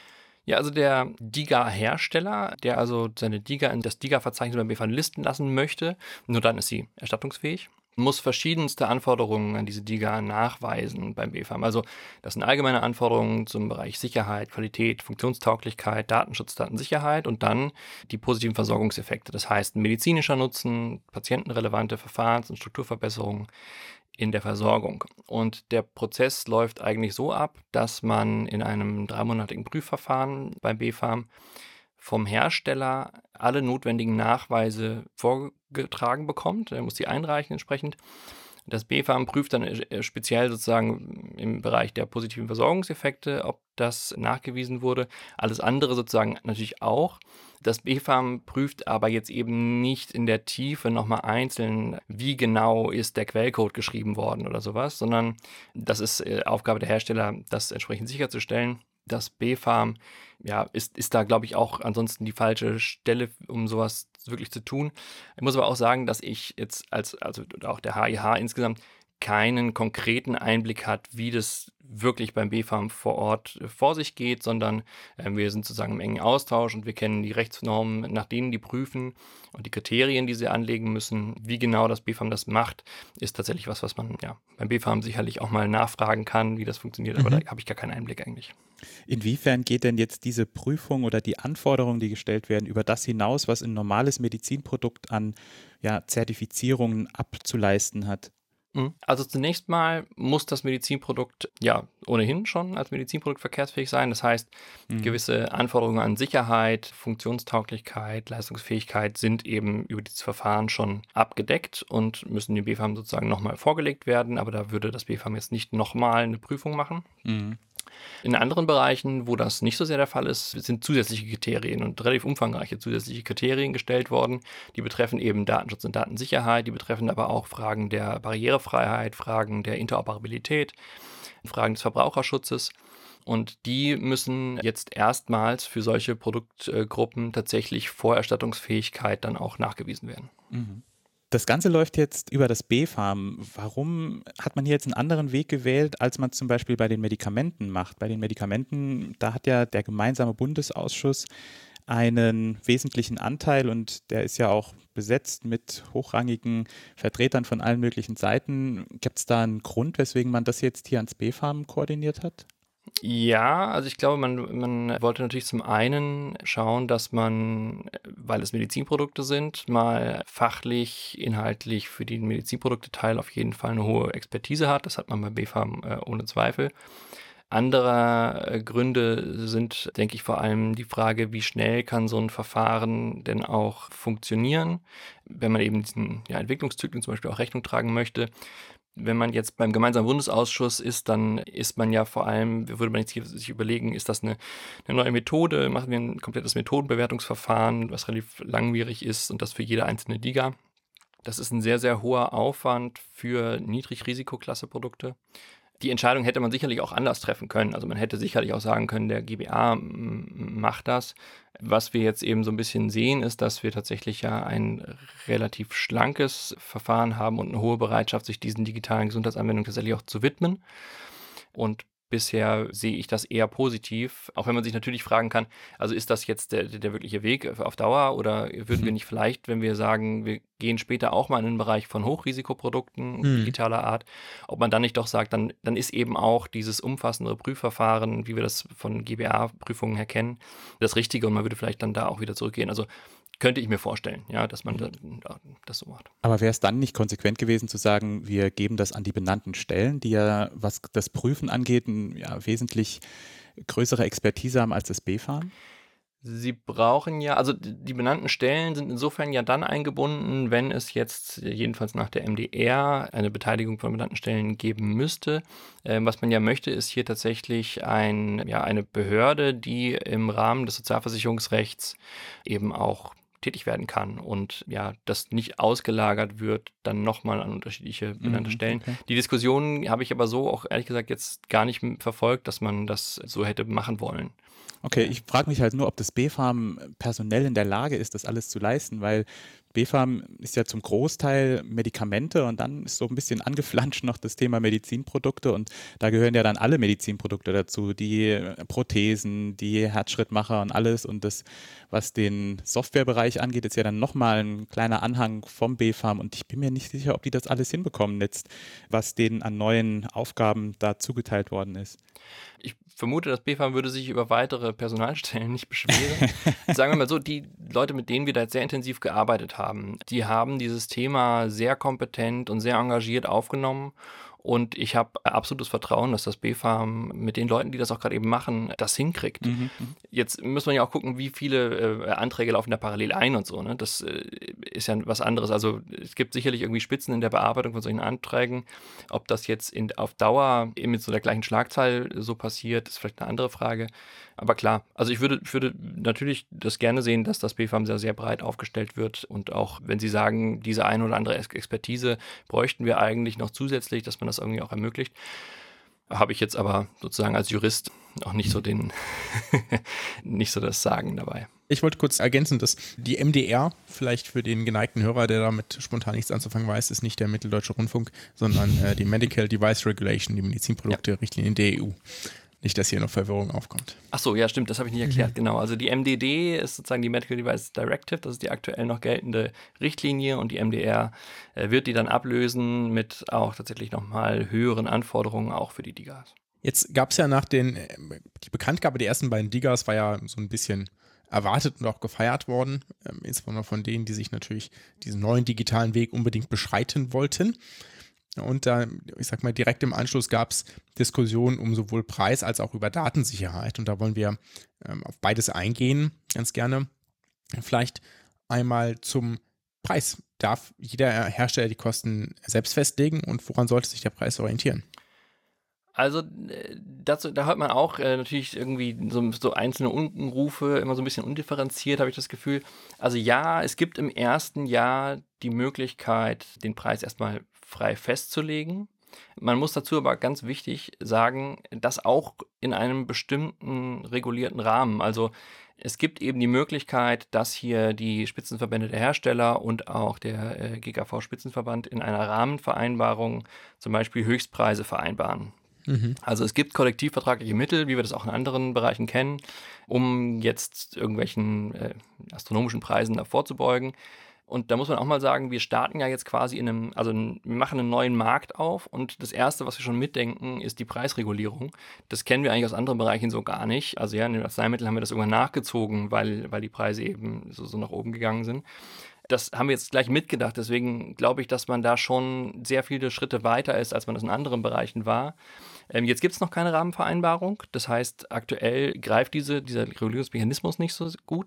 Ja, also der DiGA-Hersteller, der also seine DiGA in das DiGA-Verzeichnis beim B F A M listen lassen möchte, nur dann ist sie erstattungsfähig, muss verschiedenste Anforderungen an diese DiGA nachweisen beim B F A M. Also das sind allgemeine Anforderungen zum Bereich Sicherheit, Qualität, Funktionstauglichkeit, Datenschutz, Datensicherheit und dann die positiven Versorgungseffekte. Das heißt medizinischer Nutzen, patientenrelevante Verfahrens- und Strukturverbesserungen in der Versorgung. Und der Prozess läuft eigentlich so ab, dass man in einem dreimonatigen Prüfverfahren beim B F A M vom Hersteller alle notwendigen Nachweise vorgetragen bekommt. Er muss die einreichen entsprechend. Das B F A M prüft dann speziell sozusagen im Bereich der positiven Versorgungseffekte, ob das nachgewiesen wurde. Alles andere sozusagen natürlich auch. Das B F A M prüft aber jetzt eben nicht in der Tiefe nochmal einzeln, wie genau ist der Quellcode geschrieben worden oder sowas, sondern das ist Aufgabe der Hersteller, das entsprechend sicherzustellen. Das B F A M ja, ist, ist da, glaube ich, auch ansonsten die falsche Stelle, um sowas wirklich zu tun. Ich muss aber auch sagen, dass ich jetzt als, also auch der H I H insgesamt keinen konkreten Einblick hat, wie das wirklich beim B F A M vor Ort vor sich geht, sondern äh, wir sind sozusagen im engen Austausch und wir kennen die Rechtsnormen, nach denen die prüfen und die Kriterien, die sie anlegen müssen. Wie genau das B F A M das macht, ist tatsächlich was, was man ja beim B F A M sicherlich auch mal nachfragen kann, wie das funktioniert, aber mhm. da habe ich gar keinen Einblick eigentlich. Inwiefern geht denn jetzt diese Prüfung oder die Anforderungen, die gestellt werden, über das hinaus, was ein normales Medizinprodukt an ja, Zertifizierungen abzuleisten hat? Also zunächst mal muss das Medizinprodukt ja ohnehin schon als Medizinprodukt verkehrsfähig sein. Das heißt, mhm. gewisse Anforderungen an Sicherheit, Funktionstauglichkeit, Leistungsfähigkeit sind eben über dieses Verfahren schon abgedeckt und müssen dem B F A M sozusagen nochmal vorgelegt werden. Aber da würde das B F A M jetzt nicht nochmal eine Prüfung machen. Mhm. In anderen Bereichen, wo das nicht so sehr der Fall ist, sind zusätzliche Kriterien und relativ umfangreiche zusätzliche Kriterien gestellt worden. Die betreffen eben Datenschutz und Datensicherheit, die betreffen aber auch Fragen der Barrierefreiheit, Fragen der Interoperabilität, Fragen des Verbraucherschutzes. Und die müssen jetzt erstmals für solche Produktgruppen tatsächlich vor Erstattungsfähigkeit dann auch nachgewiesen werden. Mhm. Das Ganze läuft jetzt über das B F A M. Warum hat man hier jetzt einen anderen Weg gewählt, als man zum Beispiel bei den Medikamenten macht? Bei den Medikamenten, da hat ja der gemeinsame Bundesausschuss einen wesentlichen Anteil und der ist ja auch besetzt mit hochrangigen Vertretern von allen möglichen Seiten. Gibt es da einen Grund, weswegen man das jetzt hier ans B F A M koordiniert hat? Ja, also ich glaube, man, man wollte natürlich zum einen schauen, dass man, weil es Medizinprodukte sind, mal fachlich, inhaltlich für den Medizinprodukteteil auf jeden Fall eine hohe Expertise hat. Das hat man bei B F A M äh, ohne Zweifel. Andere äh, Gründe sind, denke ich, vor allem die Frage, wie schnell kann so ein Verfahren denn auch funktionieren, wenn man eben diesen ja, Entwicklungszyklen zum Beispiel auch Rechnung tragen möchte. Wenn man jetzt beim gemeinsamen Bundesausschuss ist, dann ist man ja vor allem, würde man jetzt hier sich überlegen, ist das eine, eine neue Methode, machen wir ein komplettes Methodenbewertungsverfahren, was relativ langwierig ist und das für jede einzelne DiGA. Das ist ein sehr, sehr hoher Aufwand für Niedrigrisikoklasse-Produkte. Die Entscheidung hätte man sicherlich auch anders treffen können. Also man hätte sicherlich auch sagen können, der G B A macht das. Was wir jetzt eben so ein bisschen sehen, ist, dass wir tatsächlich ja ein relativ schlankes Verfahren haben und eine hohe Bereitschaft, sich diesen digitalen Gesundheitsanwendungen tatsächlich auch zu widmen. Und bisher sehe ich das eher positiv, auch wenn man sich natürlich fragen kann, also ist das jetzt der, der wirkliche Weg auf Dauer oder würden mhm. wir nicht vielleicht, wenn wir sagen, wir gehen später auch mal in den Bereich von Hochrisikoprodukten mhm. digitaler Art, ob man dann nicht doch sagt, dann, dann ist eben auch dieses umfassendere Prüfverfahren, wie wir das von G B A-Prüfungen her kennen, das Richtige und man würde vielleicht dann da auch wieder zurückgehen. Also könnte ich mir vorstellen, ja, dass man das so macht. Aber wäre es dann nicht konsequent gewesen zu sagen, wir geben das an die benannten Stellen, die ja, was das Prüfen angeht, eine ja, wesentlich größere Expertise haben als das B F A M? Sie brauchen ja, also die benannten Stellen sind insofern ja dann eingebunden, wenn es jetzt jedenfalls nach der M D R eine Beteiligung von benannten Stellen geben müsste. Ähm, was man ja möchte, ist hier tatsächlich ein, ja, eine Behörde, die im Rahmen des Sozialversicherungsrechts eben auch tätig werden kann und ja, das nicht ausgelagert wird, dann nochmal an unterschiedliche benannte mhm, Stellen. Okay. Die Diskussion habe ich aber so auch ehrlich gesagt jetzt gar nicht verfolgt, dass man das so hätte machen wollen. Okay, ich frage mich halt nur, ob das B F A M personell in der Lage ist, das alles zu leisten, weil B F A M ist ja zum Großteil Medikamente und dann ist so ein bisschen angeflanscht noch das Thema Medizinprodukte und da gehören ja dann alle Medizinprodukte dazu, die Prothesen, die Herzschrittmacher und alles und das, was den Softwarebereich angeht, ist ja dann nochmal ein kleiner Anhang vom B F A M und ich bin mir nicht sicher, ob die das alles hinbekommen jetzt, was denen an neuen Aufgaben da zugeteilt worden ist. Ich vermute, das B F A M würde sich über weitere Personalstellen nicht beschweren. Sagen wir mal so, die Leute, mit denen wir da jetzt sehr intensiv gearbeitet haben, die haben dieses Thema sehr kompetent und sehr engagiert aufgenommen. Und ich habe absolutes Vertrauen, dass das B F A M mit den Leuten, die das auch gerade eben machen, das hinkriegt. Mhm. Jetzt muss man ja auch gucken, wie viele äh, Anträge laufen da parallel ein und so. Ne? Das äh, ist ja was anderes. Also es gibt sicherlich irgendwie Spitzen in der Bearbeitung von solchen Anträgen. Ob das jetzt in, auf Dauer eben mit so der gleichen Schlagzahl so passiert, ist vielleicht eine andere Frage. Aber klar, also ich würde, ich würde natürlich das gerne sehen, dass das B F A M sehr, sehr breit aufgestellt wird und auch, wenn Sie sagen, diese eine oder andere Expertise bräuchten wir eigentlich noch zusätzlich, dass man das irgendwie auch ermöglicht, habe ich jetzt aber sozusagen als Jurist auch nicht so den, nicht so das Sagen dabei. Ich wollte kurz ergänzen, dass die M D R, vielleicht für den geneigten Hörer, der damit spontan nichts anzufangen weiß, ist nicht der Mitteldeutsche Rundfunk, sondern äh, die Medical Device Regulation, die Medizinprodukte-Richtlinie der E U. Nicht, dass hier noch Verwirrung aufkommt. Ach so, ja, stimmt, das habe ich nicht erklärt, mhm. genau. Also die M D D ist sozusagen die Medical Device Directive, das ist die aktuell noch geltende Richtlinie und die M D R äh, wird die dann ablösen mit auch tatsächlich nochmal höheren Anforderungen auch für die D I G As. Jetzt gab es ja nach den, die Bekanntgabe der ersten beiden D I G As war ja so ein bisschen erwartet und auch gefeiert worden, ähm, insbesondere von denen, die sich natürlich diesen neuen digitalen Weg unbedingt beschreiten wollten. Und da, ich sag mal, direkt im Anschluss gab es Diskussionen um sowohl Preis als auch über Datensicherheit. Und da wollen wir ähm, auf beides eingehen, ganz gerne. Vielleicht einmal zum Preis. Darf jeder Hersteller die Kosten selbst festlegen und woran sollte sich der Preis orientieren? Also dazu, da hört man auch äh, natürlich irgendwie so, so einzelne Unkenrufe, immer so ein bisschen undifferenziert, habe ich das Gefühl. Also ja, es gibt im ersten Jahr die Möglichkeit, den Preis erstmal frei festzulegen. Man muss dazu aber ganz wichtig sagen, das auch in einem bestimmten regulierten Rahmen. Also es gibt eben die Möglichkeit, dass hier die Spitzenverbände der Hersteller und auch der äh, G K V-Spitzenverband in einer Rahmenvereinbarung zum Beispiel Höchstpreise vereinbaren. Mhm. Also es gibt kollektivvertragliche Mittel, wie wir das auch in anderen Bereichen kennen, um jetzt irgendwelchen äh, astronomischen Preisen davor zu beugen. Und da muss man auch mal sagen, wir starten ja jetzt quasi in einem, also wir machen einen neuen Markt auf und das Erste, was wir schon mitdenken, ist die Preisregulierung. Das kennen wir eigentlich aus anderen Bereichen so gar nicht. Also ja, in den Arzneimitteln haben wir das irgendwann nachgezogen, weil, weil die Preise eben so, so nach oben gegangen sind. Das haben wir jetzt gleich mitgedacht, deswegen glaube ich, dass man da schon sehr viele Schritte weiter ist, als man das in anderen Bereichen war. Ähm, jetzt gibt es noch keine Rahmenvereinbarung, das heißt, aktuell greift diese, dieser Regulierungsmechanismus nicht so gut,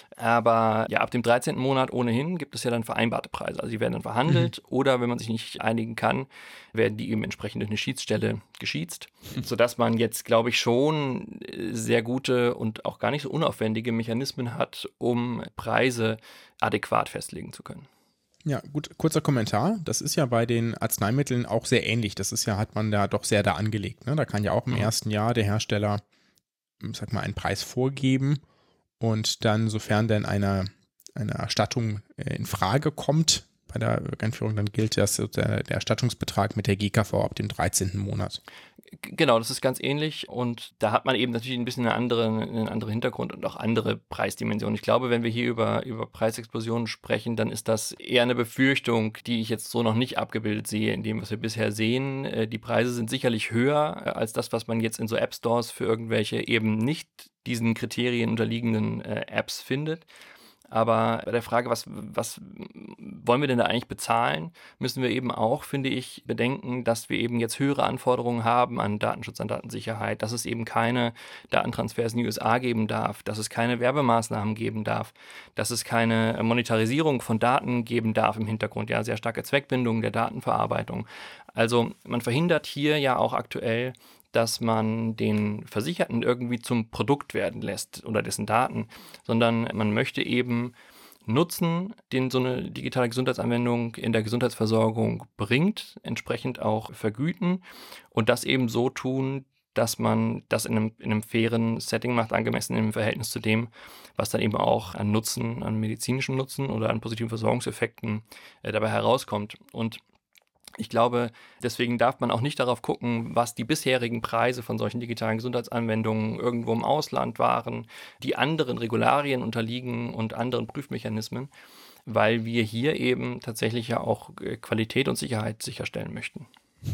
aber ja, ab dem dreizehnten Monat ohnehin gibt es ja dann vereinbarte Preise, also die werden dann verhandelt mhm. oder wenn man sich nicht einigen kann, werden die eben entsprechend durch eine Schiedsstelle geschiezt, mhm. sodass man jetzt, glaube ich, schon sehr gute und auch gar nicht so unaufwendige Mechanismen hat, um Preise adäquat festlegen zu können. Ja, gut, kurzer Kommentar. Das ist ja bei den Arzneimitteln auch sehr ähnlich. Das ist ja, hat man da doch sehr da angelegt. Ne? Da kann ja auch im mhm. ersten Jahr der Hersteller, sag mal, einen Preis vorgeben und dann, sofern denn eine, eine Erstattung in Frage kommt, bei der Einführung, dann gilt das, der, der Erstattungsbetrag mit der G K V ab dem dreizehnten Monat. Genau, das ist ganz ähnlich und da hat man eben natürlich ein bisschen einen anderen, einen anderen Hintergrund und auch andere Preisdimensionen. Ich glaube, wenn wir hier über, über Preisexplosionen sprechen, dann ist das eher eine Befürchtung, die ich jetzt so noch nicht abgebildet sehe in dem, was wir bisher sehen. Die Preise sind sicherlich höher als das, was man jetzt in so App-Stores für irgendwelche eben nicht diesen Kriterien unterliegenden äh, Apps findet. Aber bei der Frage, was, was wollen wir denn da eigentlich bezahlen, müssen wir eben auch, finde ich, bedenken, dass wir eben jetzt höhere Anforderungen haben an Datenschutz, an Datensicherheit, dass es eben keine Datentransfers in die U S A geben darf, dass es keine Werbemaßnahmen geben darf, dass es keine Monetarisierung von Daten geben darf im Hintergrund, ja, sehr starke Zweckbindung der Datenverarbeitung. Also man verhindert hier ja auch aktuell, dass man den Versicherten irgendwie zum Produkt werden lässt oder dessen Daten, sondern man möchte eben Nutzen, den so eine digitale Gesundheitsanwendung in der Gesundheitsversorgung bringt, entsprechend auch vergüten und das eben so tun, dass man das in einem, in einem fairen Setting macht, angemessen im Verhältnis zu dem, was dann eben auch an Nutzen, an medizinischem Nutzen oder an positiven Versorgungseffekten äh, dabei herauskommt. Und ich glaube, deswegen darf man auch nicht darauf gucken, was die bisherigen Preise von solchen digitalen Gesundheitsanwendungen irgendwo im Ausland waren, die anderen Regularien unterliegen und anderen Prüfmechanismen, weil wir hier eben tatsächlich ja auch Qualität und Sicherheit sicherstellen möchten.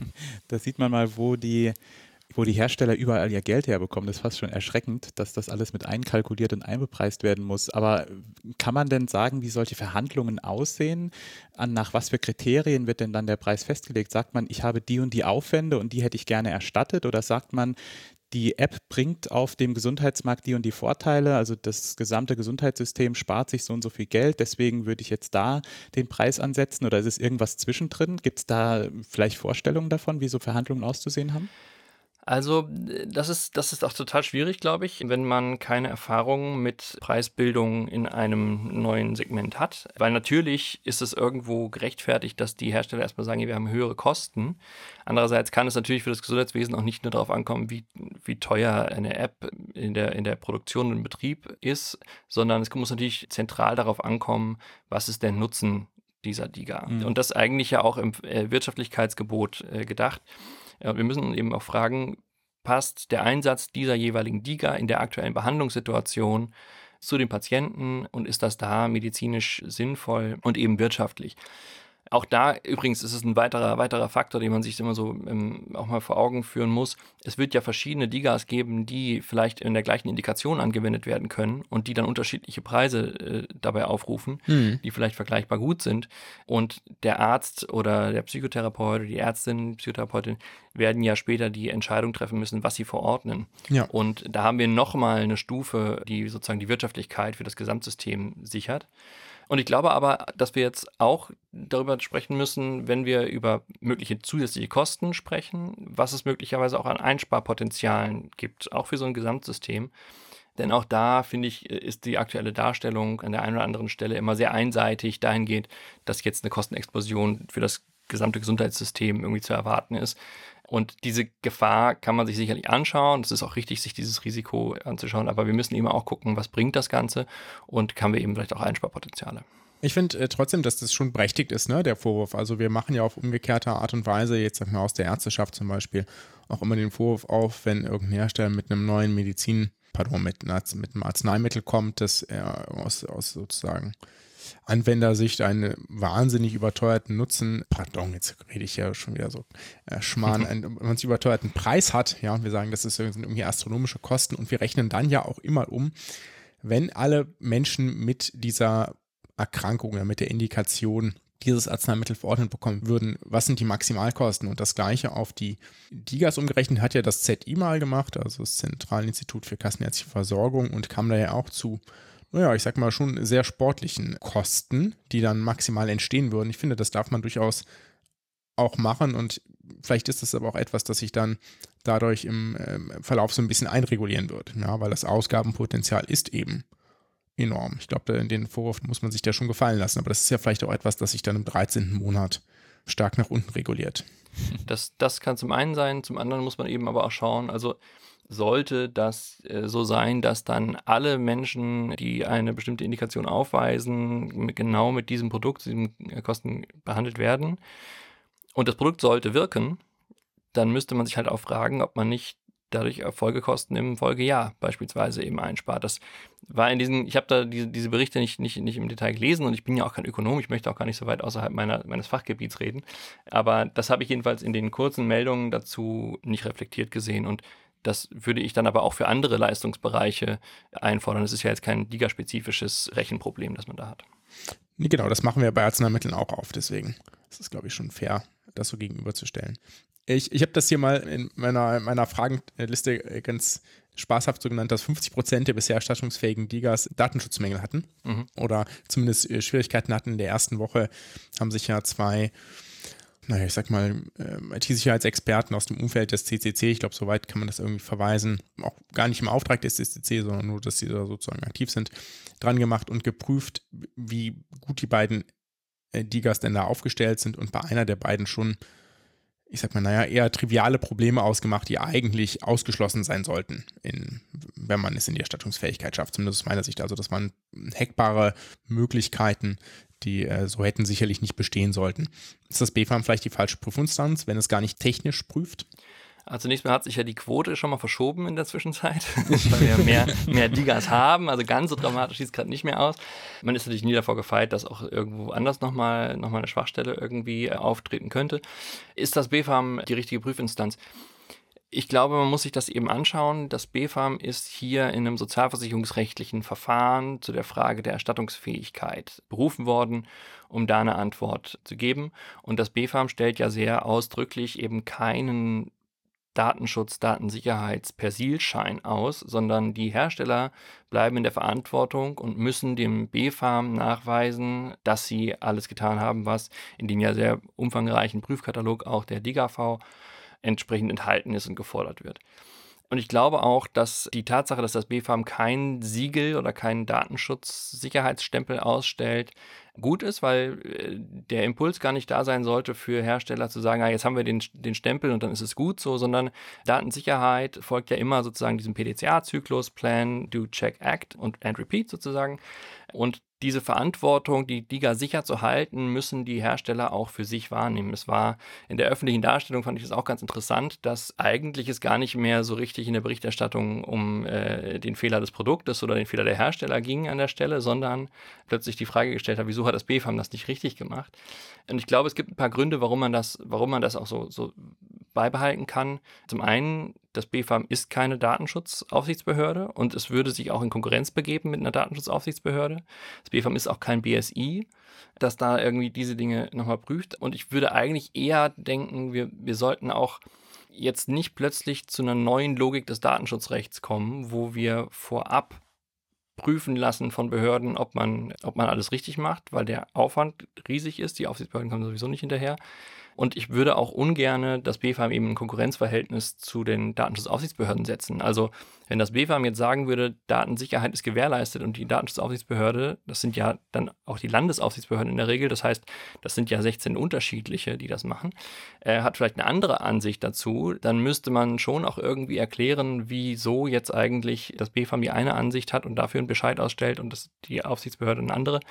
Da sieht man mal, wo die wo die Hersteller überall ihr Geld herbekommen. Das ist fast schon erschreckend, dass das alles mit einkalkuliert und einbepreist werden muss. Aber kann man denn sagen, wie solche Verhandlungen aussehen? An nach was für Kriterien wird denn dann der Preis festgelegt? Sagt man, ich habe die und die Aufwände und die hätte ich gerne erstattet? Oder sagt man, die App bringt auf dem Gesundheitsmarkt die und die Vorteile, also das gesamte Gesundheitssystem spart sich so und so viel Geld, deswegen würde ich jetzt da den Preis ansetzen? Oder ist es irgendwas zwischendrin? Gibt es da vielleicht Vorstellungen davon, wie so Verhandlungen auszusehen haben? Also das ist, das ist auch total schwierig, glaube ich, wenn man keine Erfahrung mit Preisbildung in einem neuen Segment hat. Weil natürlich ist es irgendwo gerechtfertigt, dass die Hersteller erstmal sagen, wir haben höhere Kosten. Andererseits kann es natürlich für das Gesundheitswesen auch nicht nur darauf ankommen, wie, wie teuer eine App in der, in der Produktion und im Betrieb ist, sondern es muss natürlich zentral darauf ankommen, was ist der Nutzen dieser DiGA. Mhm. Und das eigentlich ja auch im Wirtschaftlichkeitsgebot äh, gedacht. Ja, wir müssen eben auch fragen, passt der Einsatz dieser jeweiligen DiGA in der aktuellen Behandlungssituation zu den Patienten und ist das da medizinisch sinnvoll und eben wirtschaftlich? Auch da übrigens ist es ein weiterer, weiterer Faktor, den man sich immer so ähm, auch mal vor Augen führen muss. Es wird ja verschiedene DiGAs geben, die vielleicht in der gleichen Indikation angewendet werden können und die dann unterschiedliche Preise äh, dabei aufrufen, mhm. die vielleicht vergleichbar gut sind. Und der Arzt oder der Psychotherapeut oder die Ärztin, Psychotherapeutin werden ja später die Entscheidung treffen müssen, was sie verordnen. Ja. Und da haben wir nochmal eine Stufe, die sozusagen die Wirtschaftlichkeit für das Gesamtsystem sichert. Und ich glaube aber, dass wir jetzt auch darüber sprechen müssen, wenn wir über mögliche zusätzliche Kosten sprechen, was es möglicherweise auch an Einsparpotenzialen gibt, auch für so ein Gesamtsystem. Denn auch da, finde ich, ist die aktuelle Darstellung an der einen oder anderen Stelle immer sehr einseitig dahingehend, dass jetzt eine Kostenexplosion für das gesamte Gesundheitssystem irgendwie zu erwarten ist. Und diese Gefahr kann man sich sicherlich anschauen. Es ist auch richtig, sich dieses Risiko anzuschauen. Aber wir müssen eben auch gucken, was bringt das Ganze und haben wir eben vielleicht auch Einsparpotenziale. Ich finde äh, trotzdem, dass das schon berechtigt ist, ne, der Vorwurf. Also wir machen ja auf umgekehrte Art und Weise, jetzt sag mal aus der Ärzteschaft zum Beispiel, auch immer den Vorwurf auf, wenn irgendein Hersteller mit einem neuen Medizin, pardon, mit, einer, mit einem Arzneimittel kommt, dass er aus, aus sozusagen Anwendersicht einen wahnsinnig überteuerten Nutzen, pardon, jetzt rede ich ja schon wieder so äh, Schmarrn, einen wahnsinnig überteuerten Preis hat, ja, und wir sagen, das ist, sind irgendwie astronomische Kosten und wir rechnen dann ja auch immer um, wenn alle Menschen mit dieser Erkrankung oder mit der Indikation dieses Arzneimittel verordnet bekommen würden, was sind die Maximalkosten? Und das Gleiche auf die DiGAs umgerechnet hat ja das Z I mal gemacht, also das Zentralinstitut für Kassenärztliche Versorgung, und kam da ja auch zu, naja, ich sag mal schon sehr sportlichen Kosten, die dann maximal entstehen würden. Ich finde, das darf man durchaus auch machen und vielleicht ist das aber auch etwas, das sich dann dadurch im äh, Verlauf so ein bisschen einregulieren wird, ja, weil das Ausgabenpotenzial ist eben enorm. Ich glaube, den Vorwurf muss man sich da schon gefallen lassen, aber das ist ja vielleicht auch etwas, das sich dann im dreizehnten Monat stark nach unten reguliert. Das, das kann zum einen sein, zum anderen muss man eben aber auch schauen, also sollte das äh, so sein, dass dann alle Menschen, die eine bestimmte Indikation aufweisen, mit, genau mit diesem Produkt, diesen Kosten behandelt werden und das Produkt sollte wirken, dann müsste man sich halt auch fragen, ob man nicht dadurch Folgekosten im Folgejahr beispielsweise eben einspart. Das war in diesen, ich habe da diese, diese Berichte nicht, nicht, nicht im Detail gelesen und ich bin ja auch kein Ökonom, ich möchte auch gar nicht so weit außerhalb meiner, meines Fachgebiets reden, aber das habe ich jedenfalls in den kurzen Meldungen dazu nicht reflektiert gesehen und das würde ich dann aber auch für andere Leistungsbereiche einfordern. Das ist ja jetzt kein DiGA-spezifisches Rechenproblem, das man da hat. Nee, genau, das machen wir bei Arzneimitteln auch auf, deswegen ist es, glaube ich, schon fair, das so gegenüberzustellen. Ich, ich habe das hier mal in meiner, meiner Fragenliste ganz spaßhaft so genannt, dass fünfzig Prozent der bisher erstattungsfähigen DiGAs Datenschutzmängel hatten mhm. oder zumindest Schwierigkeiten hatten. In der ersten Woche haben sich ja zwei, naja, ich sag mal, I T-Sicherheitsexperten aus dem Umfeld des C C C, ich glaube, soweit kann man das irgendwie verweisen, auch gar nicht im Auftrag des C C C, sondern nur, dass sie da sozusagen aktiv sind, dran gemacht und geprüft, wie gut die beiden DiGAs denn da aufgestellt sind und bei einer der beiden schon ich sag mal, naja, eher triviale Probleme ausgemacht, die eigentlich ausgeschlossen sein sollten, in, wenn man es in die Erstattungsfähigkeit schafft. Zumindest aus meiner Sicht. Also, dass man hackbare Möglichkeiten, die äh, so hätten, sicherlich nicht bestehen sollten. Ist das B F A M vielleicht die falsche Prüfinstanz, wenn es gar nicht technisch prüft? Also zunächst mal hat sich ja die Quote schon mal verschoben in der Zwischenzeit, weil wir mehr, mehr Digas haben. Also ganz so dramatisch sieht es gerade nicht mehr aus. Man ist natürlich nie davor gefeit, dass auch irgendwo anders nochmal noch mal eine Schwachstelle irgendwie auftreten könnte. Ist das B F A M die richtige Prüfinstanz? Ich glaube, man muss sich das eben anschauen. Das B F A M ist hier in einem sozialversicherungsrechtlichen Verfahren zu der Frage der Erstattungsfähigkeit berufen worden, um da eine Antwort zu geben. Und das B F A M stellt ja sehr ausdrücklich eben keinen Datenschutz, Datensicherheitspersilschein aus, sondern die Hersteller bleiben in der Verantwortung und müssen dem B F A M nachweisen, dass sie alles getan haben, was in dem ja sehr umfangreichen Prüfkatalog auch der D I G A V entsprechend enthalten ist und gefordert wird. Und ich glaube auch, dass die Tatsache, dass das B F A M kein Siegel oder keinen Datenschutzsicherheitsstempel ausstellt, gut ist, weil äh, der Impuls gar nicht da sein sollte für Hersteller zu sagen, ah, jetzt haben wir den, den Stempel und dann ist es gut so, sondern Datensicherheit folgt ja immer sozusagen diesem P D C A-Zyklus, Plan, Do, Check, Act und and Repeat sozusagen. Und diese Verantwortung, die D I G A sicher zu halten, müssen die Hersteller auch für sich wahrnehmen. Es war in der öffentlichen Darstellung, fand ich das auch ganz interessant, dass eigentlich es gar nicht mehr so richtig in der Berichterstattung um äh, den Fehler des Produktes oder den Fehler der Hersteller ging an der Stelle, sondern plötzlich die Frage gestellt hat, wieso hat das B F A M das nicht richtig gemacht? Und ich glaube, es gibt ein paar Gründe, warum man das, warum man das auch so, so beibehalten kann. Zum einen, das B F A M ist keine Datenschutzaufsichtsbehörde und es würde sich auch in Konkurrenz begeben mit einer Datenschutzaufsichtsbehörde. Das B F A M ist auch kein B S I, das da irgendwie diese Dinge nochmal prüft. Und ich würde eigentlich eher denken, wir, wir sollten auch jetzt nicht plötzlich zu einer neuen Logik des Datenschutzrechts kommen, wo wir vorab prüfen lassen von Behörden, ob man, ob man alles richtig macht, weil der Aufwand riesig ist. Die Aufsichtsbehörden kommen sowieso nicht hinterher. Und ich würde auch ungern das B F A M eben ein Konkurrenzverhältnis zu den Datenschutzaufsichtsbehörden setzen. Also wenn das B F A M jetzt sagen würde, Datensicherheit ist gewährleistet und die Datenschutzaufsichtsbehörde, das sind ja dann auch die Landesaufsichtsbehörden in der Regel, das heißt, das sind ja sechzehn unterschiedliche, die das machen, äh, hat vielleicht eine andere Ansicht dazu, dann müsste man schon auch irgendwie erklären, wieso jetzt eigentlich das B F A M die eine Ansicht hat und dafür einen Bescheid ausstellt und das, die Aufsichtsbehörde eine andere.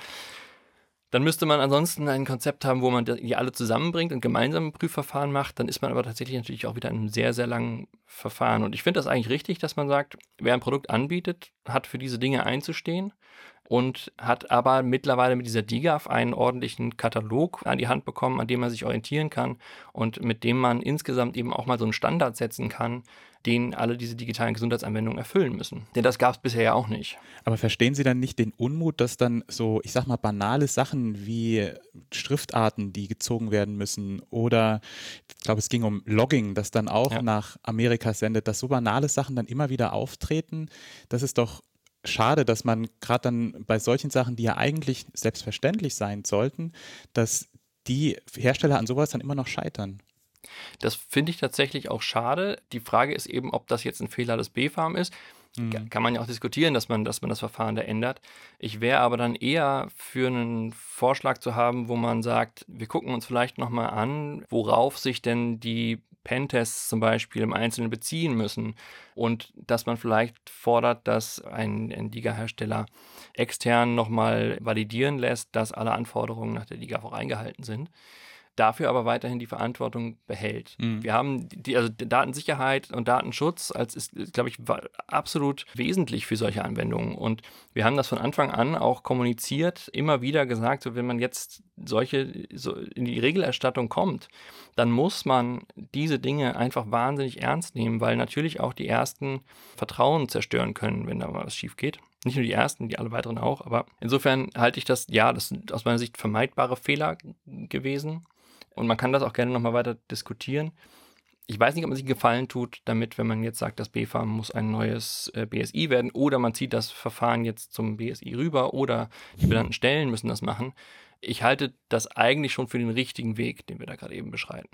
Dann müsste man ansonsten ein Konzept haben, wo man die alle zusammenbringt und gemeinsame Prüfverfahren macht. Dann ist man aber tatsächlich natürlich auch wieder in einem sehr, sehr langen Verfahren. Und ich finde das eigentlich richtig, dass man sagt, wer ein Produkt anbietet, hat für diese Dinge einzustehen und hat aber mittlerweile mit dieser D I G A V einen ordentlichen Katalog an die Hand bekommen, an dem man sich orientieren kann und mit dem man insgesamt eben auch mal so einen Standard setzen kann, den alle diese digitalen Gesundheitsanwendungen erfüllen müssen. Denn das gab es bisher ja auch nicht. Aber verstehen Sie dann nicht den Unmut, dass dann so, ich sag mal, banale Sachen wie Schriftarten, die gezogen werden müssen oder, ich glaube, es ging um Logging, das dann auch ja. nach Amerika sendet, dass so banale Sachen dann immer wieder auftreten? Das ist doch schade, dass man gerade dann bei solchen Sachen, die ja eigentlich selbstverständlich sein sollten, dass die Hersteller an sowas dann immer noch scheitern. Das finde ich tatsächlich auch schade. Die Frage ist eben, ob das jetzt ein Fehler des B F A M ist. Mhm. Kann man ja auch diskutieren, dass man, dass man das Verfahren da ändert. Ich wäre aber dann eher für einen Vorschlag zu haben, wo man sagt, wir gucken uns vielleicht nochmal an, worauf sich denn die Pentests zum Beispiel im Einzelnen beziehen müssen und dass man vielleicht fordert, dass ein, ein D I G A-Hersteller extern nochmal validieren lässt, dass alle Anforderungen nach der D I G A V auch eingehalten sind. Dafür aber weiterhin die Verantwortung behält. Mhm. Wir haben die, also die Datensicherheit und Datenschutz als ist, glaube ich, absolut wesentlich für solche Anwendungen. Und wir haben das von Anfang an auch kommuniziert, immer wieder gesagt, so wenn man jetzt solche so in die Regelerstattung kommt, dann muss man diese Dinge einfach wahnsinnig ernst nehmen, weil natürlich auch die ersten Vertrauen zerstören können, wenn da mal was schief geht. Nicht nur die ersten, die alle weiteren auch, aber insofern halte ich das, ja, das sind aus meiner Sicht vermeidbare Fehler gewesen. Und man kann das auch gerne nochmal weiter diskutieren. Ich weiß nicht, ob man sich einen Gefallen tut, damit, wenn man jetzt sagt, das B F A M muss ein neues äh, B S I werden oder man zieht das Verfahren jetzt zum B S I rüber oder die benannten Stellen müssen das machen. Ich halte das eigentlich schon für den richtigen Weg, den wir da gerade eben beschreiten.